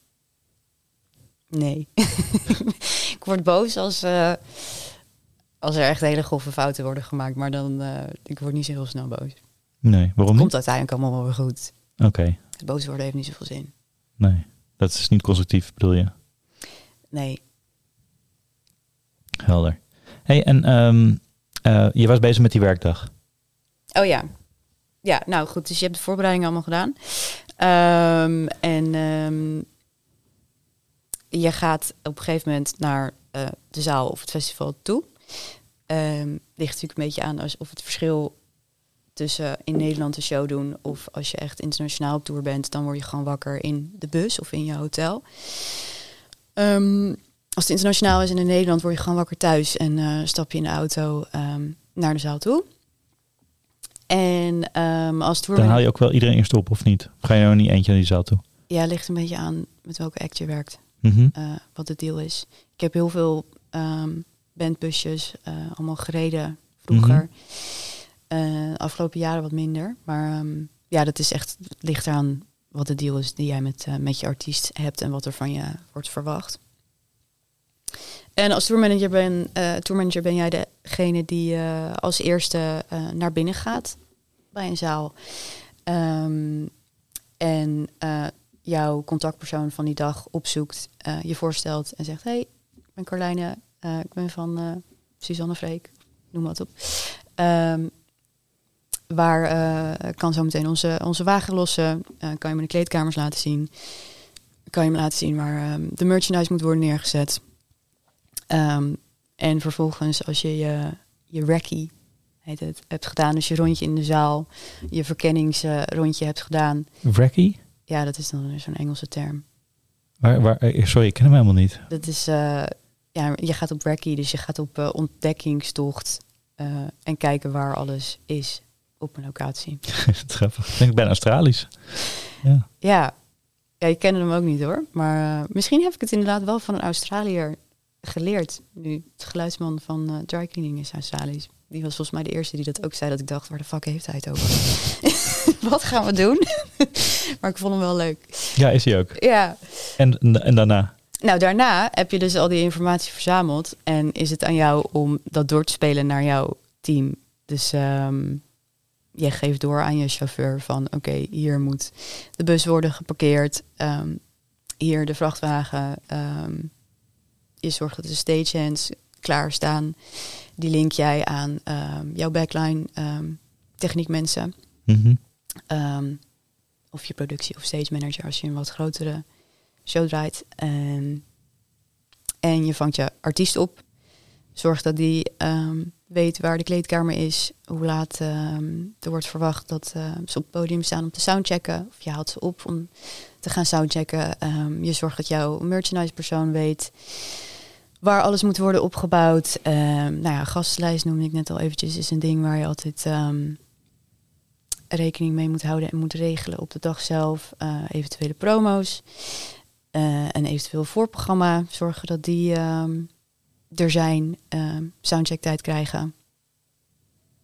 Ik word boos als er echt hele grove fouten worden gemaakt. Maar dan, ik word niet zo heel snel boos. Nee, waarom Het niet? komt uiteindelijk allemaal wel weer goed. Oké. Het boos worden heeft niet zoveel zin. Nee, dat is niet constructief, bedoel je? Nee. Helder. Hey, en je was bezig met die werkdag. Oh ja. Ja, nou goed. Dus je hebt de voorbereidingen allemaal gedaan. Je gaat op een gegeven moment naar de zaal of het festival toe. Ligt natuurlijk een beetje aan of het verschil tussen in Nederland een show doen of als je echt internationaal op tour bent, dan word je gewoon wakker in de bus of in je hotel. Als het internationaal is en in Nederland word je gewoon wakker thuis en stap je in de auto naar de zaal toe. En als tour Dan haal je ook wel iedereen eerst op of niet? Of ga je nou niet eentje naar die zaal toe? Ja, ligt een beetje aan met welke act je werkt. Wat de deal is. Ik heb heel veel bandbusjes allemaal gereden vroeger. Afgelopen jaren wat minder. Maar dat is echt, het ligt eraan wat de deal is die jij met je artiest hebt en wat er van je wordt verwacht. En als tourmanager ben jij degene die als eerste naar binnen gaat bij een zaal. Jouw contactpersoon van die dag opzoekt, je voorstelt en zegt: hey, ik ben Carlijne, ik ben van Suzanne Freek, noem wat op. Waar kan zo meteen onze wagen lossen? Kan je me de kleedkamers laten zien? Kan je me laten zien waar de merchandise moet worden neergezet? En vervolgens als je je recce, heet het, hebt gedaan, dus je rondje in de zaal, je verkenningsrondje hebt gedaan. Recce? Ja, dat is dan zo'n Engelse term. Sorry, ik ken hem helemaal niet. Dat is, je gaat op recce, dus je gaat op ontdekkingstocht en kijken waar alles is op een locatie. Grappig. Ik denk bijna Australisch. Ja, ik ken hem ook niet hoor. Maar misschien heb ik het inderdaad wel van een Australiër geleerd. Nu, het geluidsman van Dry Cleaning is Australisch. Die was volgens mij de eerste die dat ook zei. Dat ik dacht, waar de fuck heeft hij het over? Wat gaan we doen? Maar ik vond hem wel leuk. Ja, is hij ook. Ja. En daarna? Nou, daarna heb je dus al die informatie verzameld. En is het aan jou om dat door te spelen naar jouw team. Dus je geeft door aan je chauffeur van oké, hier moet de bus worden geparkeerd. Hier de vrachtwagen. Je zorgt dat de stagehands klaarstaan. Die link jij aan jouw backline techniekmensen. Of je productie of stage manager als je een wat grotere show draait. En je vangt je artiest op. Zorg dat die weet waar de kleedkamer is. Hoe laat er wordt verwacht dat ze op het podium staan om te soundchecken. Of je haalt ze op om te gaan soundchecken. Je zorgt dat jouw merchandise persoon weet waar alles moet worden opgebouwd. Gastenlijst noemde ik net al eventjes. Is een ding waar je altijd rekening mee moet houden en moet regelen op de dag zelf. Eventuele promo's. En eventueel voorprogramma. Zorgen dat die er zijn. Soundcheck tijd krijgen.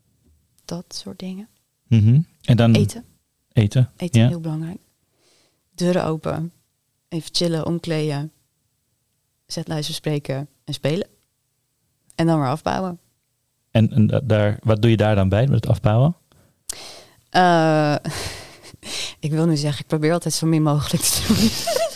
Dat soort dingen. En dan Eten. Eten, Eten, ja. heel belangrijk. deuren open. Even chillen, omkleden. Setlijst bespreken en spelen. En dan weer afbouwen. En wat doe je daar dan bij met het afbouwen? Ik wil nu zeggen, ik probeer altijd zo min mogelijk te doen.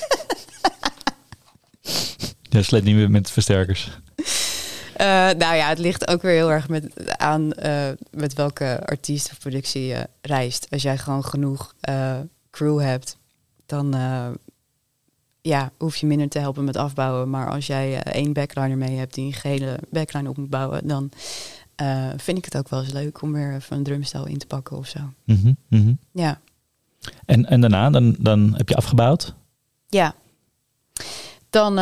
Je sleet niet meer met versterkers. Nou ja, het ligt ook weer heel erg aan met welke artiest of productie je reist. Als jij gewoon genoeg crew hebt, dan hoef je minder te helpen met afbouwen. Maar als jij 1 backliner mee hebt die een gehele backline op moet bouwen, dan vind ik het ook wel eens leuk om weer even een drumstel in te pakken of zo. Mm-hmm, mm-hmm. Ja. En daarna, dan heb je afgebouwd? Ja. Dan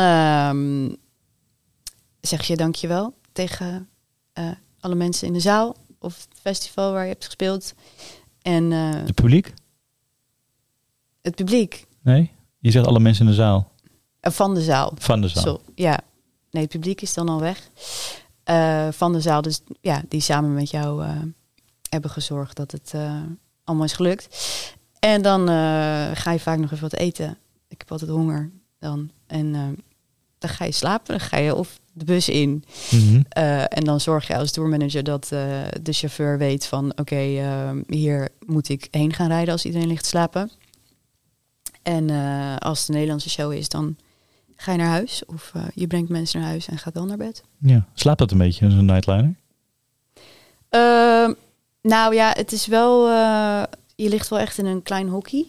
zeg je dankjewel tegen alle mensen in de zaal of het festival waar je hebt gespeeld. En het publiek? Het publiek. Nee, je zegt alle mensen in de zaal. Van de zaal. Van de zaal. Ja. Nee, het publiek is dan al weg. Van de zaal, dus ja, die samen met jou hebben gezorgd dat het allemaal is gelukt. En dan ga je vaak nog even wat eten. Ik heb altijd honger dan. En dan ga je slapen. Dan ga je of de bus in. Mm-hmm. En dan zorg je als tourmanager dat de chauffeur weet van oké, hier moet ik heen gaan rijden als iedereen ligt te slapen. En als het een Nederlandse show is, dan ga je naar huis. Of je brengt mensen naar huis en gaat dan naar bed. Ja, slaapt dat een beetje, zo'n nightliner? Nou ja, het is wel... je ligt wel echt in een klein hockey.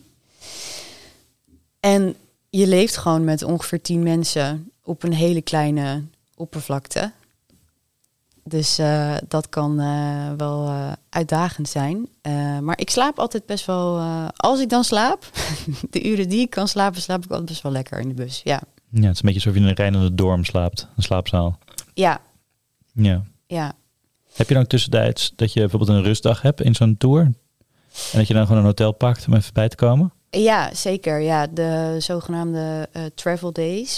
En je leeft gewoon met ongeveer 10 mensen op een hele kleine oppervlakte. Dus dat kan wel uitdagend zijn. Maar ik slaap altijd best wel... als ik dan slaap, de uren die ik kan slapen, slaap ik altijd best wel lekker in de bus. Ja, Ja, het is een beetje alsof je in een rijdende dorm slaapt. Een slaapzaal. ja, Ja. ja. Heb je dan ook tussentijds dat je bijvoorbeeld een rustdag hebt in zo'n tour? En dat je dan gewoon een hotel pakt om even bij te komen? Ja, zeker. Ja, de zogenaamde travel days.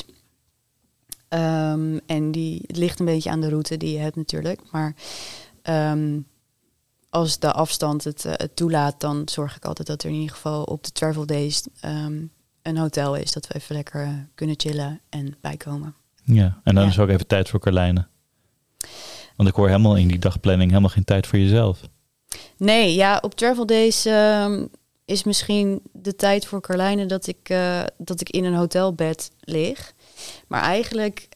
En het ligt een beetje aan de route die je hebt natuurlijk. Maar als de afstand het toelaat, dan zorg ik altijd dat er in ieder geval op de travel days een hotel is. Dat we even lekker kunnen chillen en bijkomen. Ja, en dan is ook even tijd voor Carlijne. Want ik hoor helemaal in die dagplanning helemaal geen tijd voor jezelf. Nee, ja, op travel days is misschien de tijd voor Carlijne dat ik in een hotelbed lig. Maar eigenlijk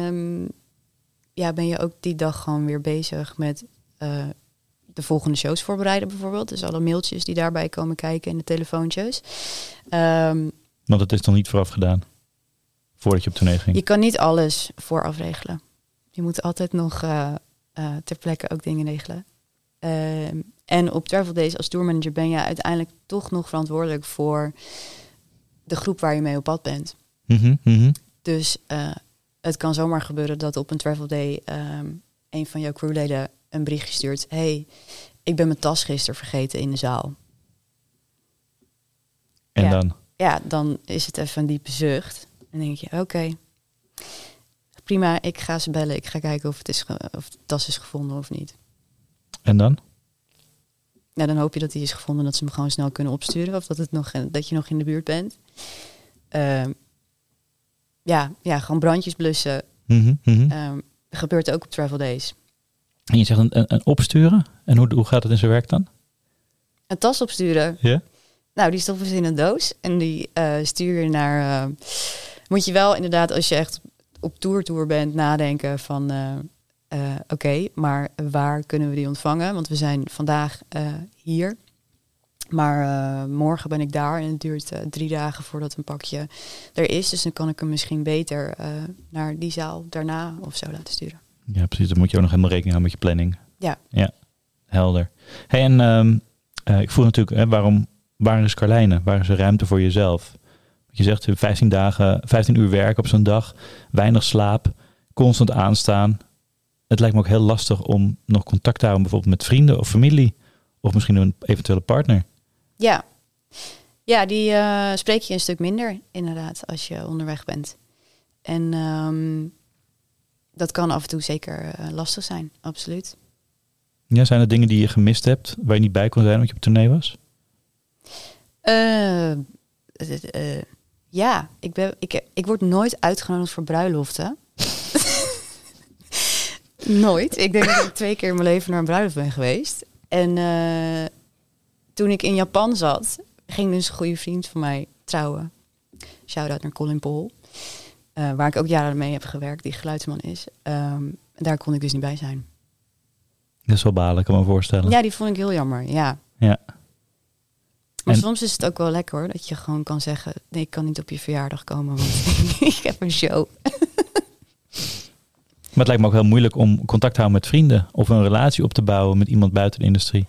ben je ook die dag gewoon weer bezig met de volgende shows voorbereiden bijvoorbeeld. Dus alle mailtjes die daarbij komen kijken en de telefoontjes. Want het is nog niet vooraf gedaan, voordat je op tournee ging. Je kan niet alles vooraf regelen. Je moet altijd nog ter plekke ook dingen regelen. En op travel days als tourmanager ben je uiteindelijk toch nog verantwoordelijk voor de groep waar je mee op pad bent. Mm-hmm, mm-hmm. Dus het kan zomaar gebeuren dat op een travel day een van jouw crewleden een berichtje stuurt. Hey, ik ben mijn tas gisteren vergeten in de zaal. En dan? Ja, dan is het even een diepe zucht. En denk je, oké, prima, ik ga ze bellen. Ik ga kijken of de tas is gevonden of niet. En dan? Ja, dan hoop je dat die is gevonden, dat ze hem gewoon snel kunnen opsturen. Of dat je nog in de buurt bent. Gewoon brandjes blussen. Mm-hmm, mm-hmm. Gebeurt ook op travel days. En je zegt een opsturen? En hoe gaat het in zijn werk dan? Een tas opsturen? Ja. Nou, die stoppen ze in een doos. En die stuur je naar... moet je wel inderdaad, als je echt op tour bent, nadenken van... Oké, maar waar kunnen we die ontvangen? Want we zijn vandaag hier. Maar morgen ben ik daar en het duurt 3 dagen voordat een pakje er is. Dus dan kan ik hem misschien beter naar die zaal daarna of zo laten sturen. Ja, precies. Dan moet je ook nog helemaal rekening houden met je planning. Ja. Ja, helder. Hey, en ik vroeg natuurlijk, waar is Carlijne? Waar is er ruimte voor jezelf? Je zegt 15 uur werk op zo'n dag, weinig slaap, constant aanstaan. Het lijkt me ook heel lastig om nog contact te houden bijvoorbeeld met vrienden of familie. Of misschien een eventuele partner. Ja, die spreek je een stuk minder inderdaad als je onderweg bent. En dat kan af en toe zeker lastig zijn, absoluut. Ja, zijn er dingen die je gemist hebt, waar je niet bij kon zijn omdat je op tournee was? Ja, ik word nooit uitgenodigd voor bruiloften. Nooit. Ik denk dat ik 2 keer in mijn leven naar een bruiloft ben geweest. En toen ik in Japan zat, ging dus een goede vriend van mij trouwen. Shout-out naar Colin Paul. Waar ik ook jaren mee heb gewerkt, die geluidsman is. Daar kon ik dus niet bij zijn. Dat is wel balen, kan me voorstellen. Ja, die vond ik heel jammer, ja. Maar soms is het ook wel lekker hoor, dat je gewoon kan zeggen... nee, ik kan niet op je verjaardag komen, want ik heb een show. Maar het lijkt me ook heel moeilijk om contact te houden met vrienden... of een relatie op te bouwen met iemand buiten de industrie.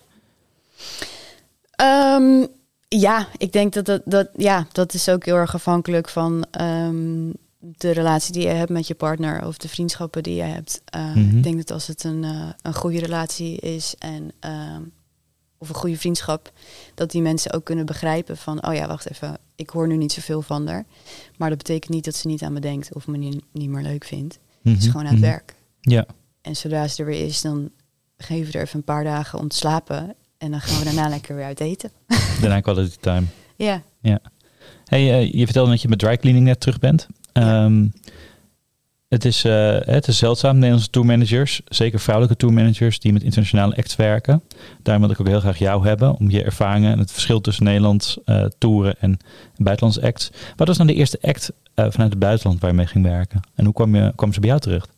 Ja, ik denk dat is ook heel erg afhankelijk van de relatie die je hebt met je partner... of de vriendschappen die je hebt. Ik denk dat als het een goede relatie is en... of een goede vriendschap, dat die mensen ook kunnen begrijpen van... oh ja, wacht even, ik hoor nu niet zoveel van haar. Maar dat betekent niet dat ze niet aan me denkt of me niet meer leuk vindt. Het is gewoon aan het werk. Ja. En zodra ze er weer is, dan geven we er even een paar dagen om te slapen... en dan gaan we daarna lekker weer uit eten. Daarna quality time. Ja. Hey, je vertelde dat je met dry cleaning net terug bent. Ja. Het is zeldzaam, Nederlandse tourmanagers, zeker vrouwelijke tourmanagers die met internationale acts werken. Daarom wil ik ook heel graag jou hebben, om je ervaringen en het verschil tussen Nederlands toeren en buitenlandse acts. Wat was nou de eerste act vanuit het buitenland waar je mee ging werken? En hoe kwam ze bij jou terecht?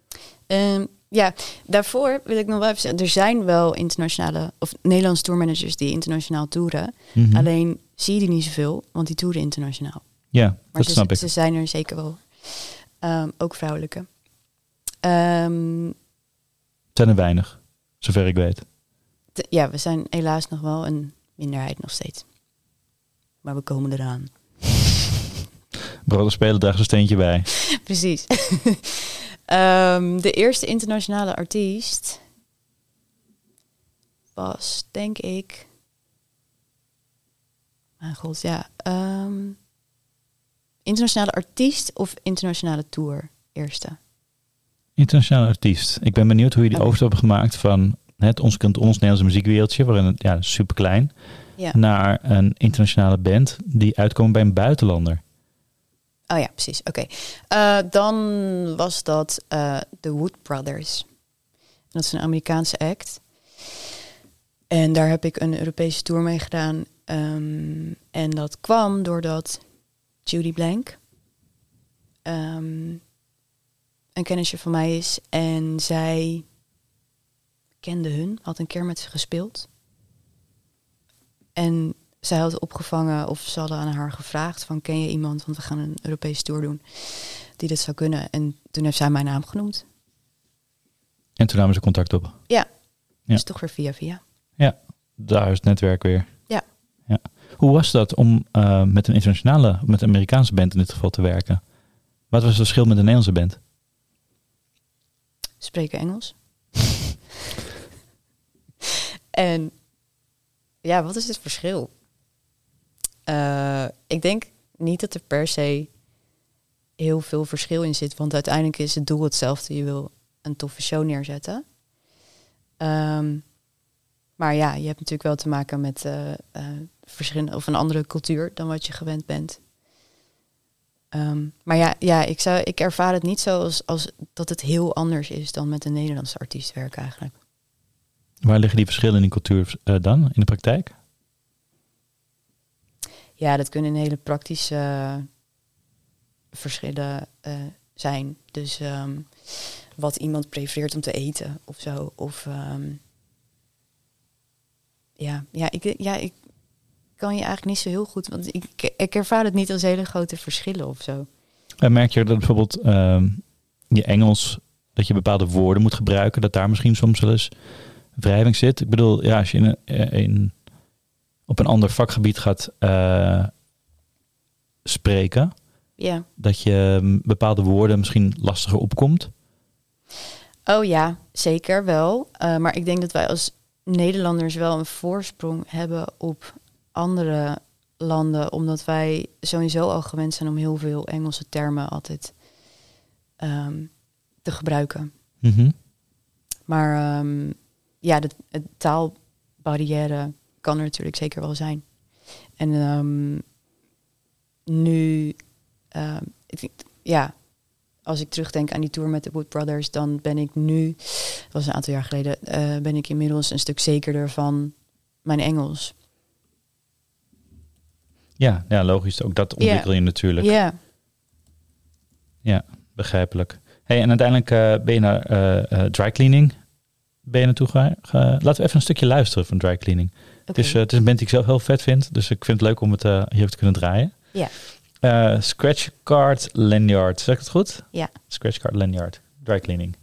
Daarvoor wil ik nog wel even zeggen, er zijn wel internationale of Nederlandse tourmanagers die internationaal toeren. Alleen zie je die niet zoveel, want die toeren internationaal. Ja, maar dat snap ik. Ze zijn er zeker wel. Ook vrouwelijke. Zijn er weinig, zover ik weet. We zijn helaas nog wel een minderheid nog steeds. Maar we komen eraan. Brood en Spelen draagt een steentje bij. Precies. De eerste internationale artiest was, denk ik... Mijn god, ja. Internationale artiest of internationale tour? Eerste. Internationale artiest. Ik ben benieuwd hoe je die overstap hebt gemaakt van ons Nederlandse muziekwereldje, waarin het super klein, naar een internationale band die uitkomt bij een buitenlander. Oh ja, precies. Oké. Dan was dat de Wood Brothers. Dat is een Amerikaanse act. En daar heb ik een Europese tour mee gedaan. En dat kwam doordat Judy Blank een kennisje van mij is. En zij kende hun, had een keer met ze gespeeld. En zij had opgevangen, of ze hadden aan haar gevraagd van, ken je iemand, want we gaan een Europese tour doen, die dat zou kunnen. En toen heeft zij mijn naam genoemd. En toen namen ze contact op. Ja. Dus toch weer via. Ja, daar is het netwerk weer. Ja. Hoe was dat om met een Amerikaanse band in dit geval te werken? Wat was het verschil met een Nederlandse band? Spreken Engels. En ja, wat is het verschil? Ik denk niet dat er per se heel veel verschil in zit. Want uiteindelijk is het doel hetzelfde. Je wil een toffe show neerzetten. Maar ja, je hebt natuurlijk wel te maken met verschillende of een andere cultuur dan wat je gewend bent. Maar ik ervaar het niet zo als dat het heel anders is dan met een Nederlandse artiest werken eigenlijk. Waar liggen die verschillen in die cultuur dan, in de praktijk? Ja, dat kunnen hele praktische verschillen zijn. Dus wat iemand prefereert om te eten of zo. Of ik kan je eigenlijk niet zo heel goed, want ik ervaar het niet als hele grote verschillen of zo. En merk je dat bijvoorbeeld je Engels, dat je bepaalde woorden moet gebruiken, dat daar misschien soms wel eens wrijving zit? Ik bedoel, ja, als je op een ander vakgebied gaat spreken, dat je bepaalde woorden misschien lastiger opkomt? Oh ja, zeker wel. Maar ik denk dat wij als Nederlanders wel een voorsprong hebben op andere landen, omdat wij sowieso al gewend zijn om heel veel Engelse termen altijd te gebruiken. Mm-hmm. Maar de taalbarrière kan er natuurlijk zeker wel zijn. En nu, als ik terugdenk aan die tour met de Wood Brothers, dan ben ik nu, dat was een aantal jaar geleden, ben ik inmiddels een stuk zekerder van mijn Engels. Ja, logisch. Ook dat ontwikkel je natuurlijk. Ja. Ja, begrijpelijk. Hey, en uiteindelijk ben je naar dry cleaning naartoe gegaan. Laten we even een stukje luisteren van dry cleaning. Okay. Het is een band die ik zelf heel vet vind. Dus ik vind het leuk om het hier te kunnen draaien. Ja. Scratch Card Lanyard. Zeg ik het goed? Ja. Scratch Card Lanyard. Dry cleaning.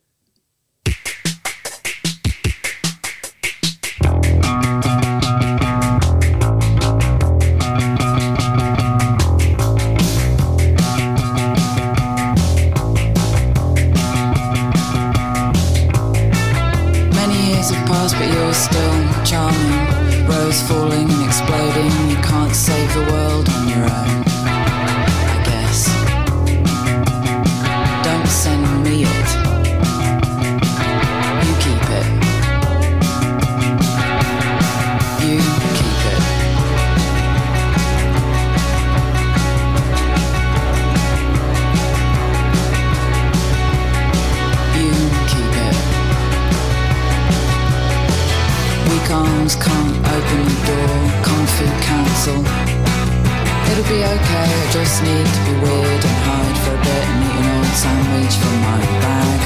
But you're still charming. Rose falling and exploding. You can't save the world on your own, I guess. Don't send me it. You keep it. You keep it. You keep it. Weak arms can't open the door. Kung Fu cancel. It'll be okay, I just need to be weird and hide for a bit and eat an old sandwich from my bag.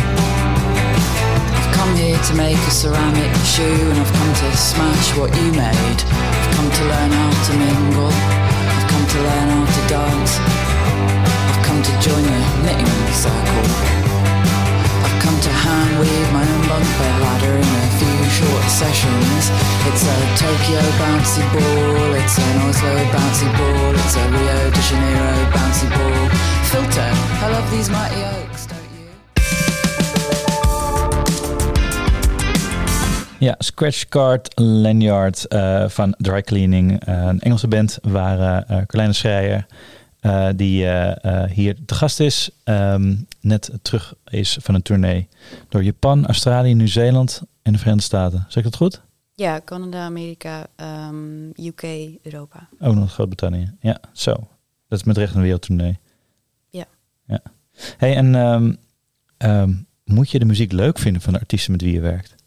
I've come here to make a ceramic shoe and I've come to smash what you made. I've come to learn how to mingle. I've come to learn how to dance. I've come to join the knitting circle. I've come to hand weave my own bunk bed ladder in a few short sessions. It's a Tokyo bouncy ball, it's an Oslo bouncy ball, it's a Rio de Janeiro bouncy ball. Filter, I love these mighty oaks, don't you? Ja, Scratch Card Lanyard van Dry Cleaning. Een Engelse band waar Carlijne Schreier, die hier te gast is, net terug is van een tournee door Japan, Australië, Nieuw-Zeeland en de Verenigde Staten. Zeg ik dat goed? Ja, Canada, Amerika, UK, Europa. Ook nog Groot-Brittannië. Ja, zo. Dat is met recht een wereldtournee. Ja. Hey, en moet je de muziek leuk vinden van de artiesten met wie je werkt?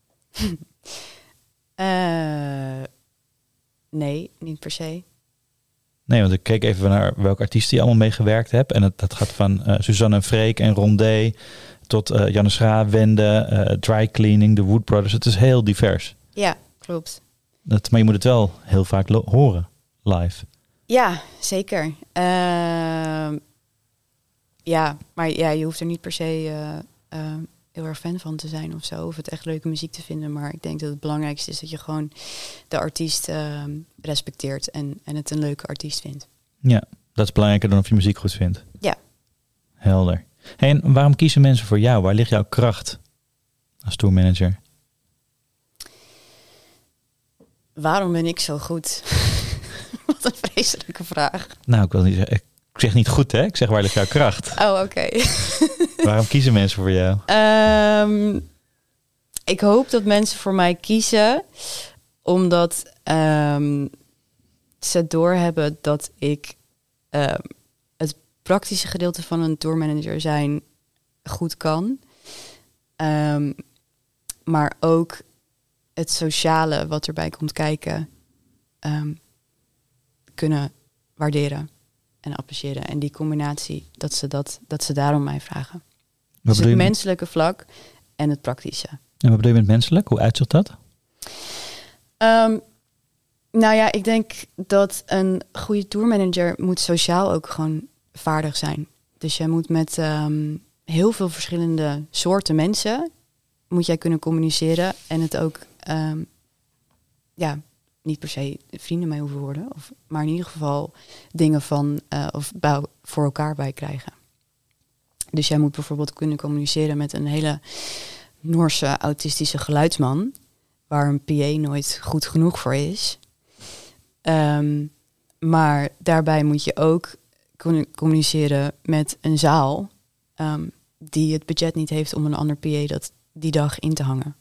Nee, niet per se. Nee, want ik keek even naar welke artiesten je allemaal mee gewerkt hebt. En dat gaat van Suzanne en Freek en Rondé tot Janne Schra, Wende, Dry Cleaning, de Wood Brothers. Het is heel divers. Ja, klopt. Maar je moet het wel heel vaak horen, live. Ja, zeker. Maar je hoeft er niet per se heel erg fan van te zijn of zo. Of het echt leuke muziek te vinden. Maar ik denk dat het belangrijkste is dat je gewoon de artiest respecteert en het een leuke artiest vindt. Ja, dat is belangrijker dan of je muziek goed vindt. Ja. Helder. Hey, en waarom kiezen mensen voor jou? Waar ligt jouw kracht als tourmanager? Waarom ben ik zo goed? Wat een vreselijke vraag. Nou, ik wil niet zeggen, ik zeg niet goed, hè? Ik zeg waar ligt jouw kracht? Oh, oké. Waarom kiezen mensen voor jou? Ik hoop dat mensen voor mij kiezen omdat ze doorhebben dat ik het praktische gedeelte van een tourmanager zijn goed kan. Maar ook het sociale wat erbij komt kijken kunnen waarderen en appreciëren. En die combinatie, dat ze daarom mij vragen. Dus het menselijke vlak en het praktische. En wat bedoel je met menselijk? Hoe uitziet dat? Nou ja, ik denk dat een goede tourmanager moet sociaal ook gewoon vaardig zijn. Dus jij moet met heel veel verschillende soorten mensen moet jij kunnen communiceren en het ook niet per se vrienden mee hoeven worden, maar in ieder geval dingen van voor elkaar bij krijgen. Dus jij moet bijvoorbeeld kunnen communiceren met een hele Noorse autistische geluidsman, waar een PA nooit goed genoeg voor is. Maar daarbij moet je ook kunnen communiceren met een zaal die het budget niet heeft om een ander PA die dag in te hangen.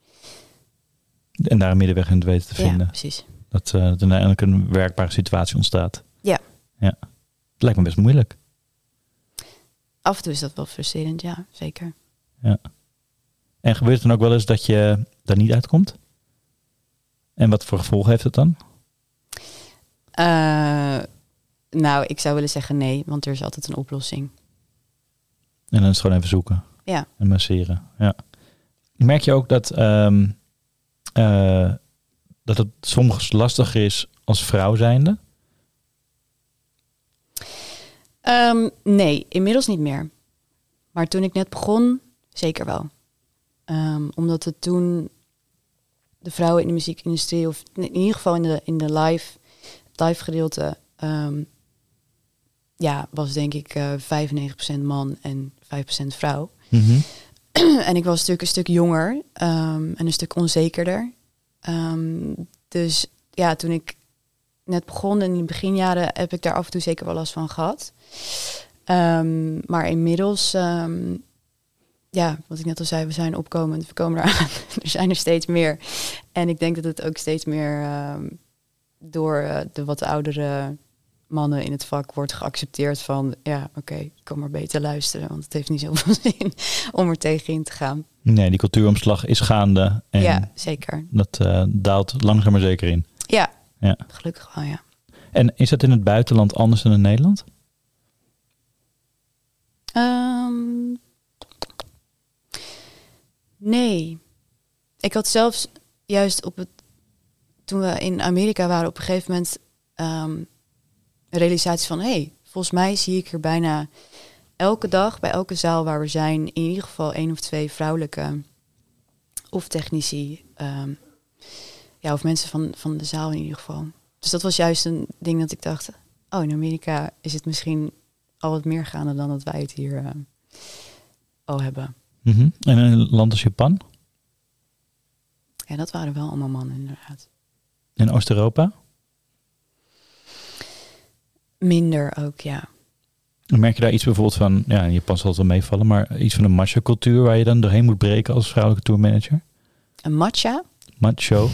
En daar een middenweg in het weten te vinden. Ja, precies. Dat er uiteindelijk een werkbare situatie ontstaat. Ja. Ja. Het lijkt me best moeilijk. Af en toe is dat wel frustrerend, ja, zeker. Ja. En gebeurt het dan ook wel eens dat je daar niet uitkomt? En wat voor gevolgen heeft het dan? Nou, ik zou willen zeggen nee, want er is altijd een oplossing. En dan is het gewoon even zoeken. Ja. En masseren. Ja. Merk je ook dat dat het soms lastiger is als vrouw zijnde? Nee, inmiddels niet meer. Maar toen ik net begon, zeker wel. Omdat het toen de vrouwen in de muziekindustrie, of in ieder geval in de live gedeelte, was denk ik 95% man en 5% vrouw. Mm-hmm. En ik was natuurlijk een stuk jonger en een stuk onzekerder. Dus ja, toen ik net begon in de beginjaren heb ik daar af en toe zeker wel last van gehad. Maar inmiddels, wat ik net al zei, we zijn opkomend, we komen eraan. Er zijn er steeds meer. En ik denk dat het ook steeds meer door de wat oudere mannen in het vak wordt geaccepteerd van, ik kan maar beter luisteren, want het heeft niet zoveel zin om er tegenin te gaan. Nee, die cultuuromslag is gaande. En ja, zeker. Dat daalt langzaam maar zeker in. Ja, ja, gelukkig wel, ja. En is dat in het buitenland anders dan in Nederland? Nee. Ik had zelfs juist toen we in Amerika waren, op een gegeven moment een realisatie van, volgens mij zie ik er bijna elke dag bij elke zaal waar we zijn in ieder geval 1 of 2 vrouwelijke of technici, of mensen van de zaal in ieder geval. Dus dat was juist een ding dat ik dacht, in Amerika is het misschien al wat meer gaande dan dat wij het hier al hebben. Mm-hmm. En in een land als Japan? Ja, dat waren wel allemaal mannen inderdaad. In Oost-Europa? Minder ook, ja. Merk je daar iets bijvoorbeeld van, in Japan zal het wel meevallen, maar iets van een macho-cultuur waar je dan doorheen moet breken als vrouwelijke tourmanager? Een matcha? Macho.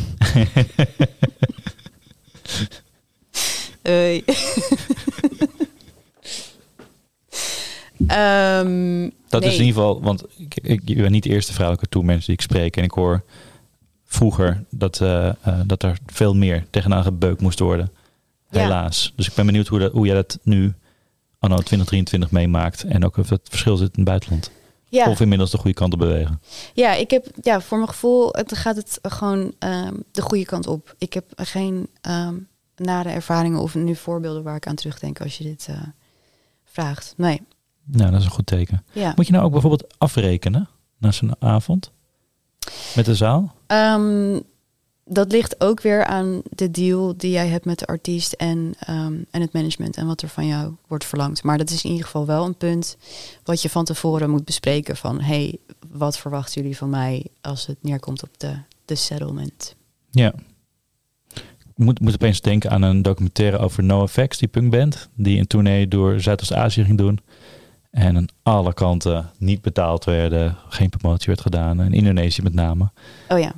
Dat is in ieder geval, want ik ben niet de eerste vrouwelijke tourmanager die ik spreek. En ik hoor vroeger dat er veel meer tegenaan gebeukt moest worden. Helaas. Ja. Dus ik ben benieuwd hoe jij dat nu anno 2023 meemaakt. En ook of het verschil zit in het buitenland. Ja. Of inmiddels de goede kant op bewegen. Ja, ik heb voor mijn gevoel gaat het gewoon de goede kant op. Ik heb geen nare ervaringen of nu voorbeelden waar ik aan terugdenk als je dit vraagt. Nee. Nou, dat is een goed teken. Ja. Moet je nou ook bijvoorbeeld afrekenen na zo'n avond met de zaal? Dat ligt ook weer aan de deal die jij hebt met de artiest en het management en wat er van jou wordt verlangd. Maar dat is in ieder geval wel een punt wat je van tevoren moet bespreken van, wat verwachten jullie van mij als het neerkomt op de settlement? Ja. Ik moet opeens denken aan een documentaire over NoFX, die punkband, die een tournee door Zuidoost-Azië ging doen. En aan alle kanten niet betaald werden, geen promotie werd gedaan. In Indonesië met name. Oh ja.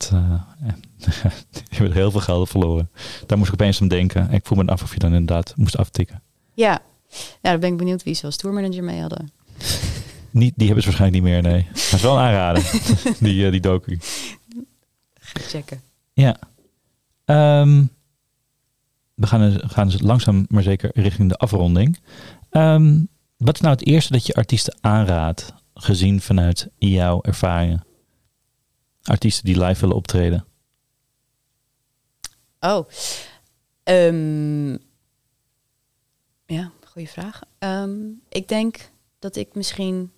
Je hebt heel veel geld verloren. Daar moest ik opeens aan denken. Ik vroeg me af of je dan inderdaad moest aftikken. Ja, dan ben ik benieuwd wie ze als tourmanager mee hadden. Die hebben ze waarschijnlijk niet meer, nee. Maar het is wel een aanrader, die docu. Ga checken. Ja. We gaan dus langzaam maar zeker richting de afronding. Wat is nou het eerste dat je artiesten aanraadt, gezien vanuit jouw ervaringen? Artiesten die live willen optreden. Ja, goede vraag. Ik denk dat ik misschien...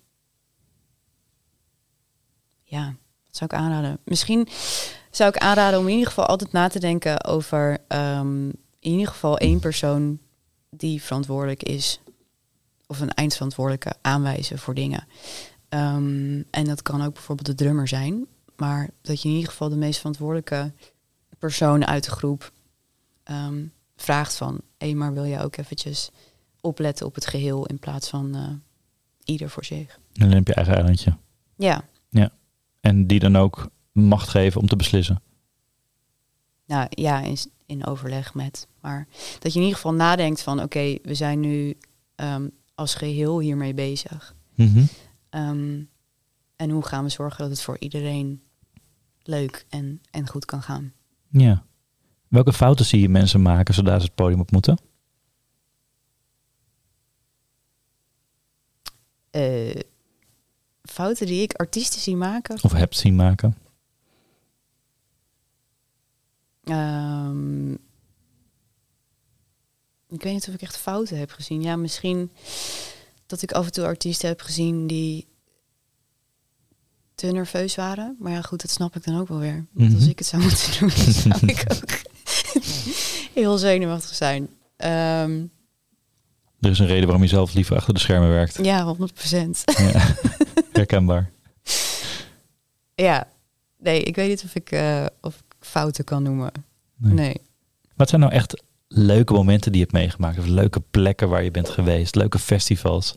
Ja, wat zou ik aanraden? Misschien zou ik aanraden om in ieder geval altijd na te denken over... in ieder geval 1 persoon die verantwoordelijk is... of een eindverantwoordelijke aanwijzen voor dingen. En dat kan ook bijvoorbeeld de drummer zijn... Maar dat je in ieder geval de meest verantwoordelijke persoon uit de groep vraagt van... maar wil je ook eventjes opletten op het geheel in plaats van ieder voor zich? En dan heb je eigen eilandje. Ja. Ja. En die dan ook macht geven om te beslissen. Nou ja, in overleg met. Maar dat je in ieder geval nadenkt van... oké, we zijn nu als geheel hiermee bezig. Mhm. En hoe gaan we zorgen dat het voor iedereen leuk en goed kan gaan? Ja. Welke fouten zie je mensen maken zodra ze het podium op moeten? Fouten die ik artiesten zie maken? Of hebt zien maken? Ik weet niet of ik echt fouten heb gezien. Ja, misschien dat ik af en toe artiesten heb gezien die te nerveus waren. Maar ja, goed, dat snap ik dan ook wel weer. Want als ik het zou moeten doen, dan zou ik ook heel zenuwachtig zijn. Er is een reden waarom je zelf liever achter de schermen werkt. Ja, 100%. Ja. Herkenbaar. Ja, nee, ik weet niet of ik fouten kan noemen. Nee. Wat zijn nou echt leuke momenten die je hebt meegemaakt? Of leuke plekken waar je bent geweest? Leuke festivals?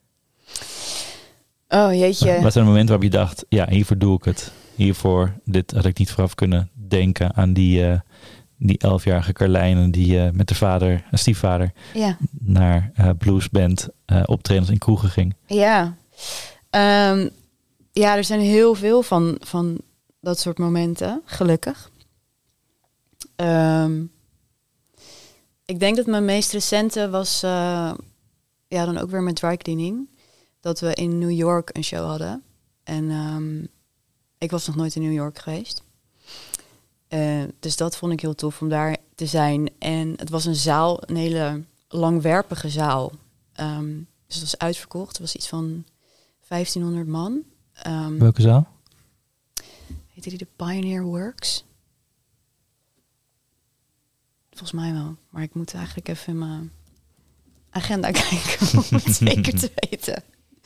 Oh, jeetje. Wat zijn de momenten waarop je dacht... ja, hiervoor doe ik het. Dit had ik niet vooraf kunnen denken aan die 11-jarige Carlijne... die met de vader, stiefvader... Ja. naar bluesband optredens in kroegen ging. Ja. Ja, er zijn heel veel van dat soort momenten, gelukkig. Ik denk dat mijn meest recente was... dan ook weer met dry cleaning. Dat we in New York een show hadden. En ik was nog nooit in New York geweest. Dus dat vond ik heel tof om daar te zijn. En het was een zaal, een hele langwerpige zaal. Dus het was uitverkocht. Het was iets van 1500 man. Welke zaal? Heette die de Pioneer Works? Volgens mij wel. Maar ik moet eigenlijk even in mijn agenda kijken om het zeker te weten.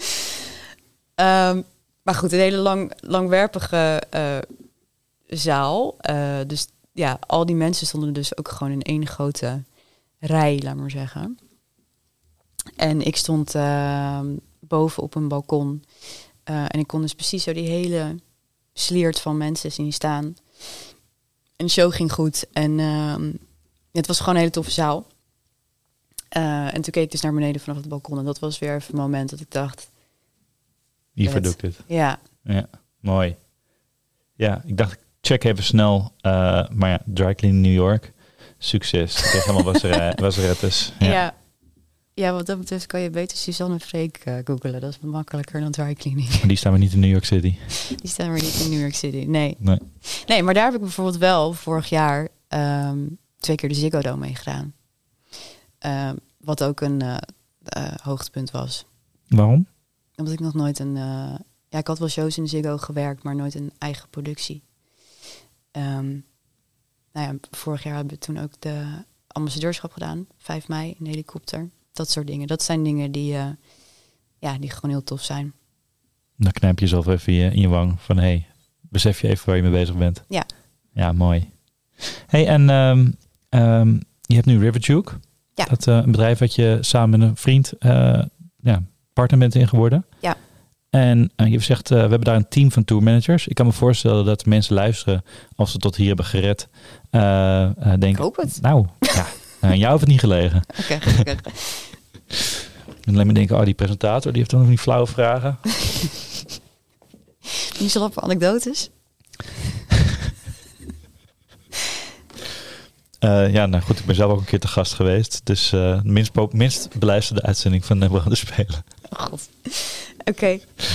Maar goed, een hele langwerpige zaal. Dus ja, al die mensen stonden dus ook gewoon in één grote rij, laat maar zeggen. En ik stond boven op een balkon. En ik kon dus precies zo die hele sliert van mensen zien staan. En de show ging goed. En het was gewoon een hele toffe zaal. En toen keek ik dus naar beneden vanaf het balkon. En dat was weer even een moment dat ik dacht... Hiervoor doe ik dit. Ja. Ja, mooi. Ja, ik dacht, ik check even snel. Maar ja, dry cleaning New York. Succes. Ik kreeg helemaal wasserettes. Ja. Ja, wat dat betreft kan je beter Suzanne Freek googelen. Dat is makkelijker dan dry cleaning. Maar die staan we niet in New York City. Die staan we niet in New York City, nee. Nee, maar daar heb ik bijvoorbeeld wel vorig jaar 2 keer de Ziggo Dome mee gedaan. Wat ook een hoogtepunt was. Waarom? Omdat ik nog nooit ik had wel shows in de Ziggo gewerkt, maar nooit een eigen productie. Vorig jaar hebben we toen ook de ambassadeurschap gedaan. 5 mei, een helikopter. Dat soort dingen. Dat zijn dingen die gewoon heel tof zijn. Dan knijp je jezelf even in je wang van... hey, besef je even waar je mee bezig bent. Ja. Ja, mooi. Hey, en je hebt nu River Duke. Ja. Dat een bedrijf dat je samen met een vriend partner bent in geworden. Ja. En je hebt gezegd, we hebben daar een team van tourmanagers. Ik kan me voorstellen dat mensen luisteren als ze tot hier hebben gered. Denken, ik hoop het. Nou, ja, aan jou heeft het niet gelegen. Oké. En alleen maar denken, die presentator, die heeft dan nog niet flauwe vragen. Niet zo voor anekdotes? Nou goed, ik ben zelf ook een keer te gast geweest. Dus minst beluisterde uitzending van Brode Spelen. Oh god. Oké.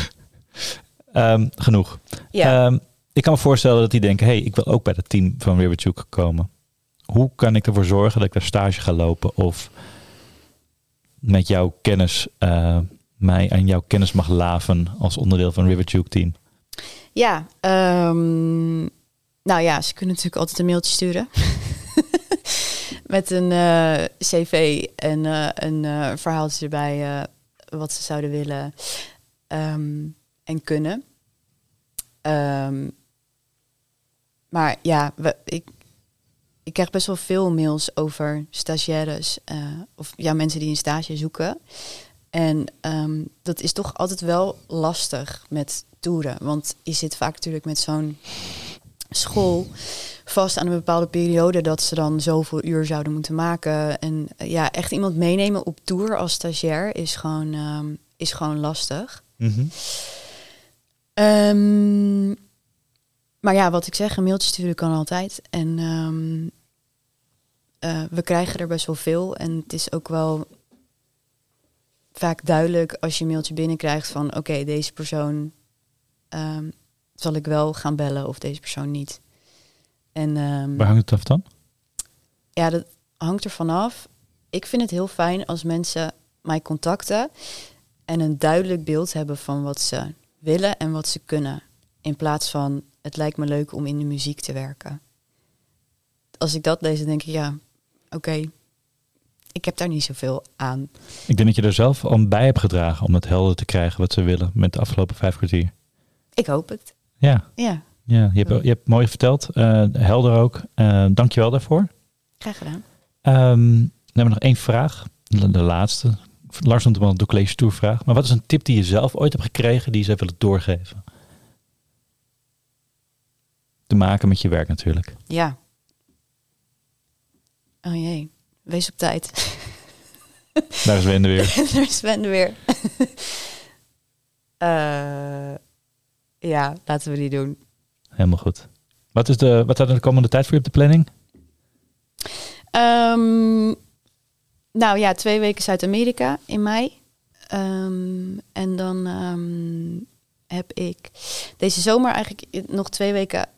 Genoeg. Ja. Ik kan me voorstellen dat die denken... hey, ik wil ook bij het team van River Duke komen. Hoe kan ik ervoor zorgen dat ik daar stage ga lopen? Of met jouw kennis... mij aan jouw kennis mag laven als onderdeel van River Duke team? Ja. Ze kunnen natuurlijk altijd een mailtje sturen. Met een cv en een verhaaltje erbij... wat ze zouden willen en kunnen. Maar ja, ik krijg best wel veel mails over stagiaires... of mensen die een stage zoeken. En dat is toch altijd wel lastig met toeren. Want je zit vaak natuurlijk met zo'n school... vast aan een bepaalde periode dat ze dan zoveel uur zouden moeten maken. En echt iemand meenemen op tour als stagiair is gewoon lastig. Mm-hmm. Maar ja, wat ik zeg, een mailtje sturen kan altijd. En we krijgen er best wel veel. En het is ook wel vaak duidelijk als je een mailtje binnenkrijgt van... oké, deze persoon zal ik wel gaan bellen of deze persoon niet. En, waar hangt het af dan? Ja, dat hangt er vanaf. Ik vind het heel fijn als mensen mij contacten... en een duidelijk beeld hebben van wat ze willen en wat ze kunnen. In plaats van, het lijkt me leuk om in de muziek te werken. Als ik dat lees, dan denk ik, oké, ik heb daar niet zoveel aan. Ik denk dat je er zelf al bij hebt gedragen om het helder te krijgen wat ze willen met de afgelopen 5 kwartier. Ik hoop het. Ja, Ja, je hebt mooi verteld. Helder ook. Dank je wel daarvoor. graag gedaan. Dan hebben we nog 1 vraag. De laatste. Lars noemt hem al de College Tour vraag. Maar wat is een tip die je zelf ooit hebt gekregen die je zou willen doorgeven? Te maken met je werk natuurlijk. Ja. Oh jee, wees op tijd. Daar is Wende weer. Daar is Wende weer. Ja, laten we die doen. Helemaal goed. Wat staat er de komende tijd voor je op de planning? 2 weken Zuid-Amerika in mei. En dan heb ik deze zomer eigenlijk nog 2 weken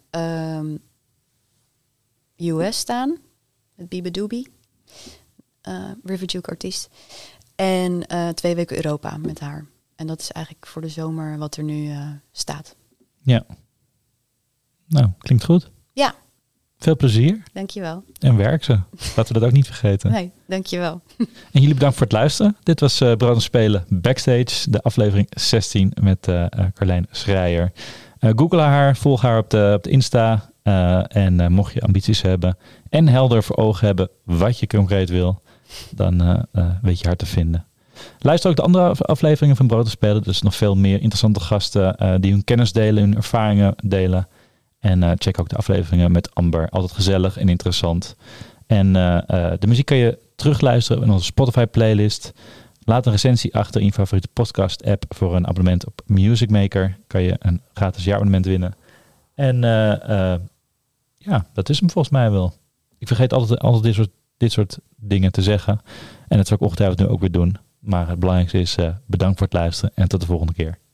US staan. Met Biba Doobie. River Duke artiest. En 2 weken Europa met haar. En dat is eigenlijk voor de zomer wat er nu staat. Ja. Nou, klinkt goed. Ja. Veel plezier. Dankjewel. En werk ze. Laten we dat ook niet vergeten. Nee, dankjewel. En jullie bedankt voor het luisteren. Dit was Brood en Spelen Backstage. De aflevering 16 met Carlijn Schreier. Google haar, volg haar op de Insta. En mocht je ambities hebben en helder voor ogen hebben wat je concreet wil, dan weet je haar te vinden. Luister ook de andere afleveringen van Brood en Spelen. Dus nog veel meer interessante gasten die hun kennis delen, hun ervaringen delen. En check ook de afleveringen met Amber. Altijd gezellig en interessant. En de muziek kan je terugluisteren in onze Spotify playlist. Laat een recensie achter in je favoriete podcast app voor een abonnement op Music Maker. Kan je een gratis jaarabonnement winnen. En dat is hem volgens mij wel. Ik vergeet altijd dit soort dingen te zeggen. En dat zal ik ongetwijfeld nu ook weer doen. Maar het belangrijkste is bedankt voor het luisteren en tot de volgende keer.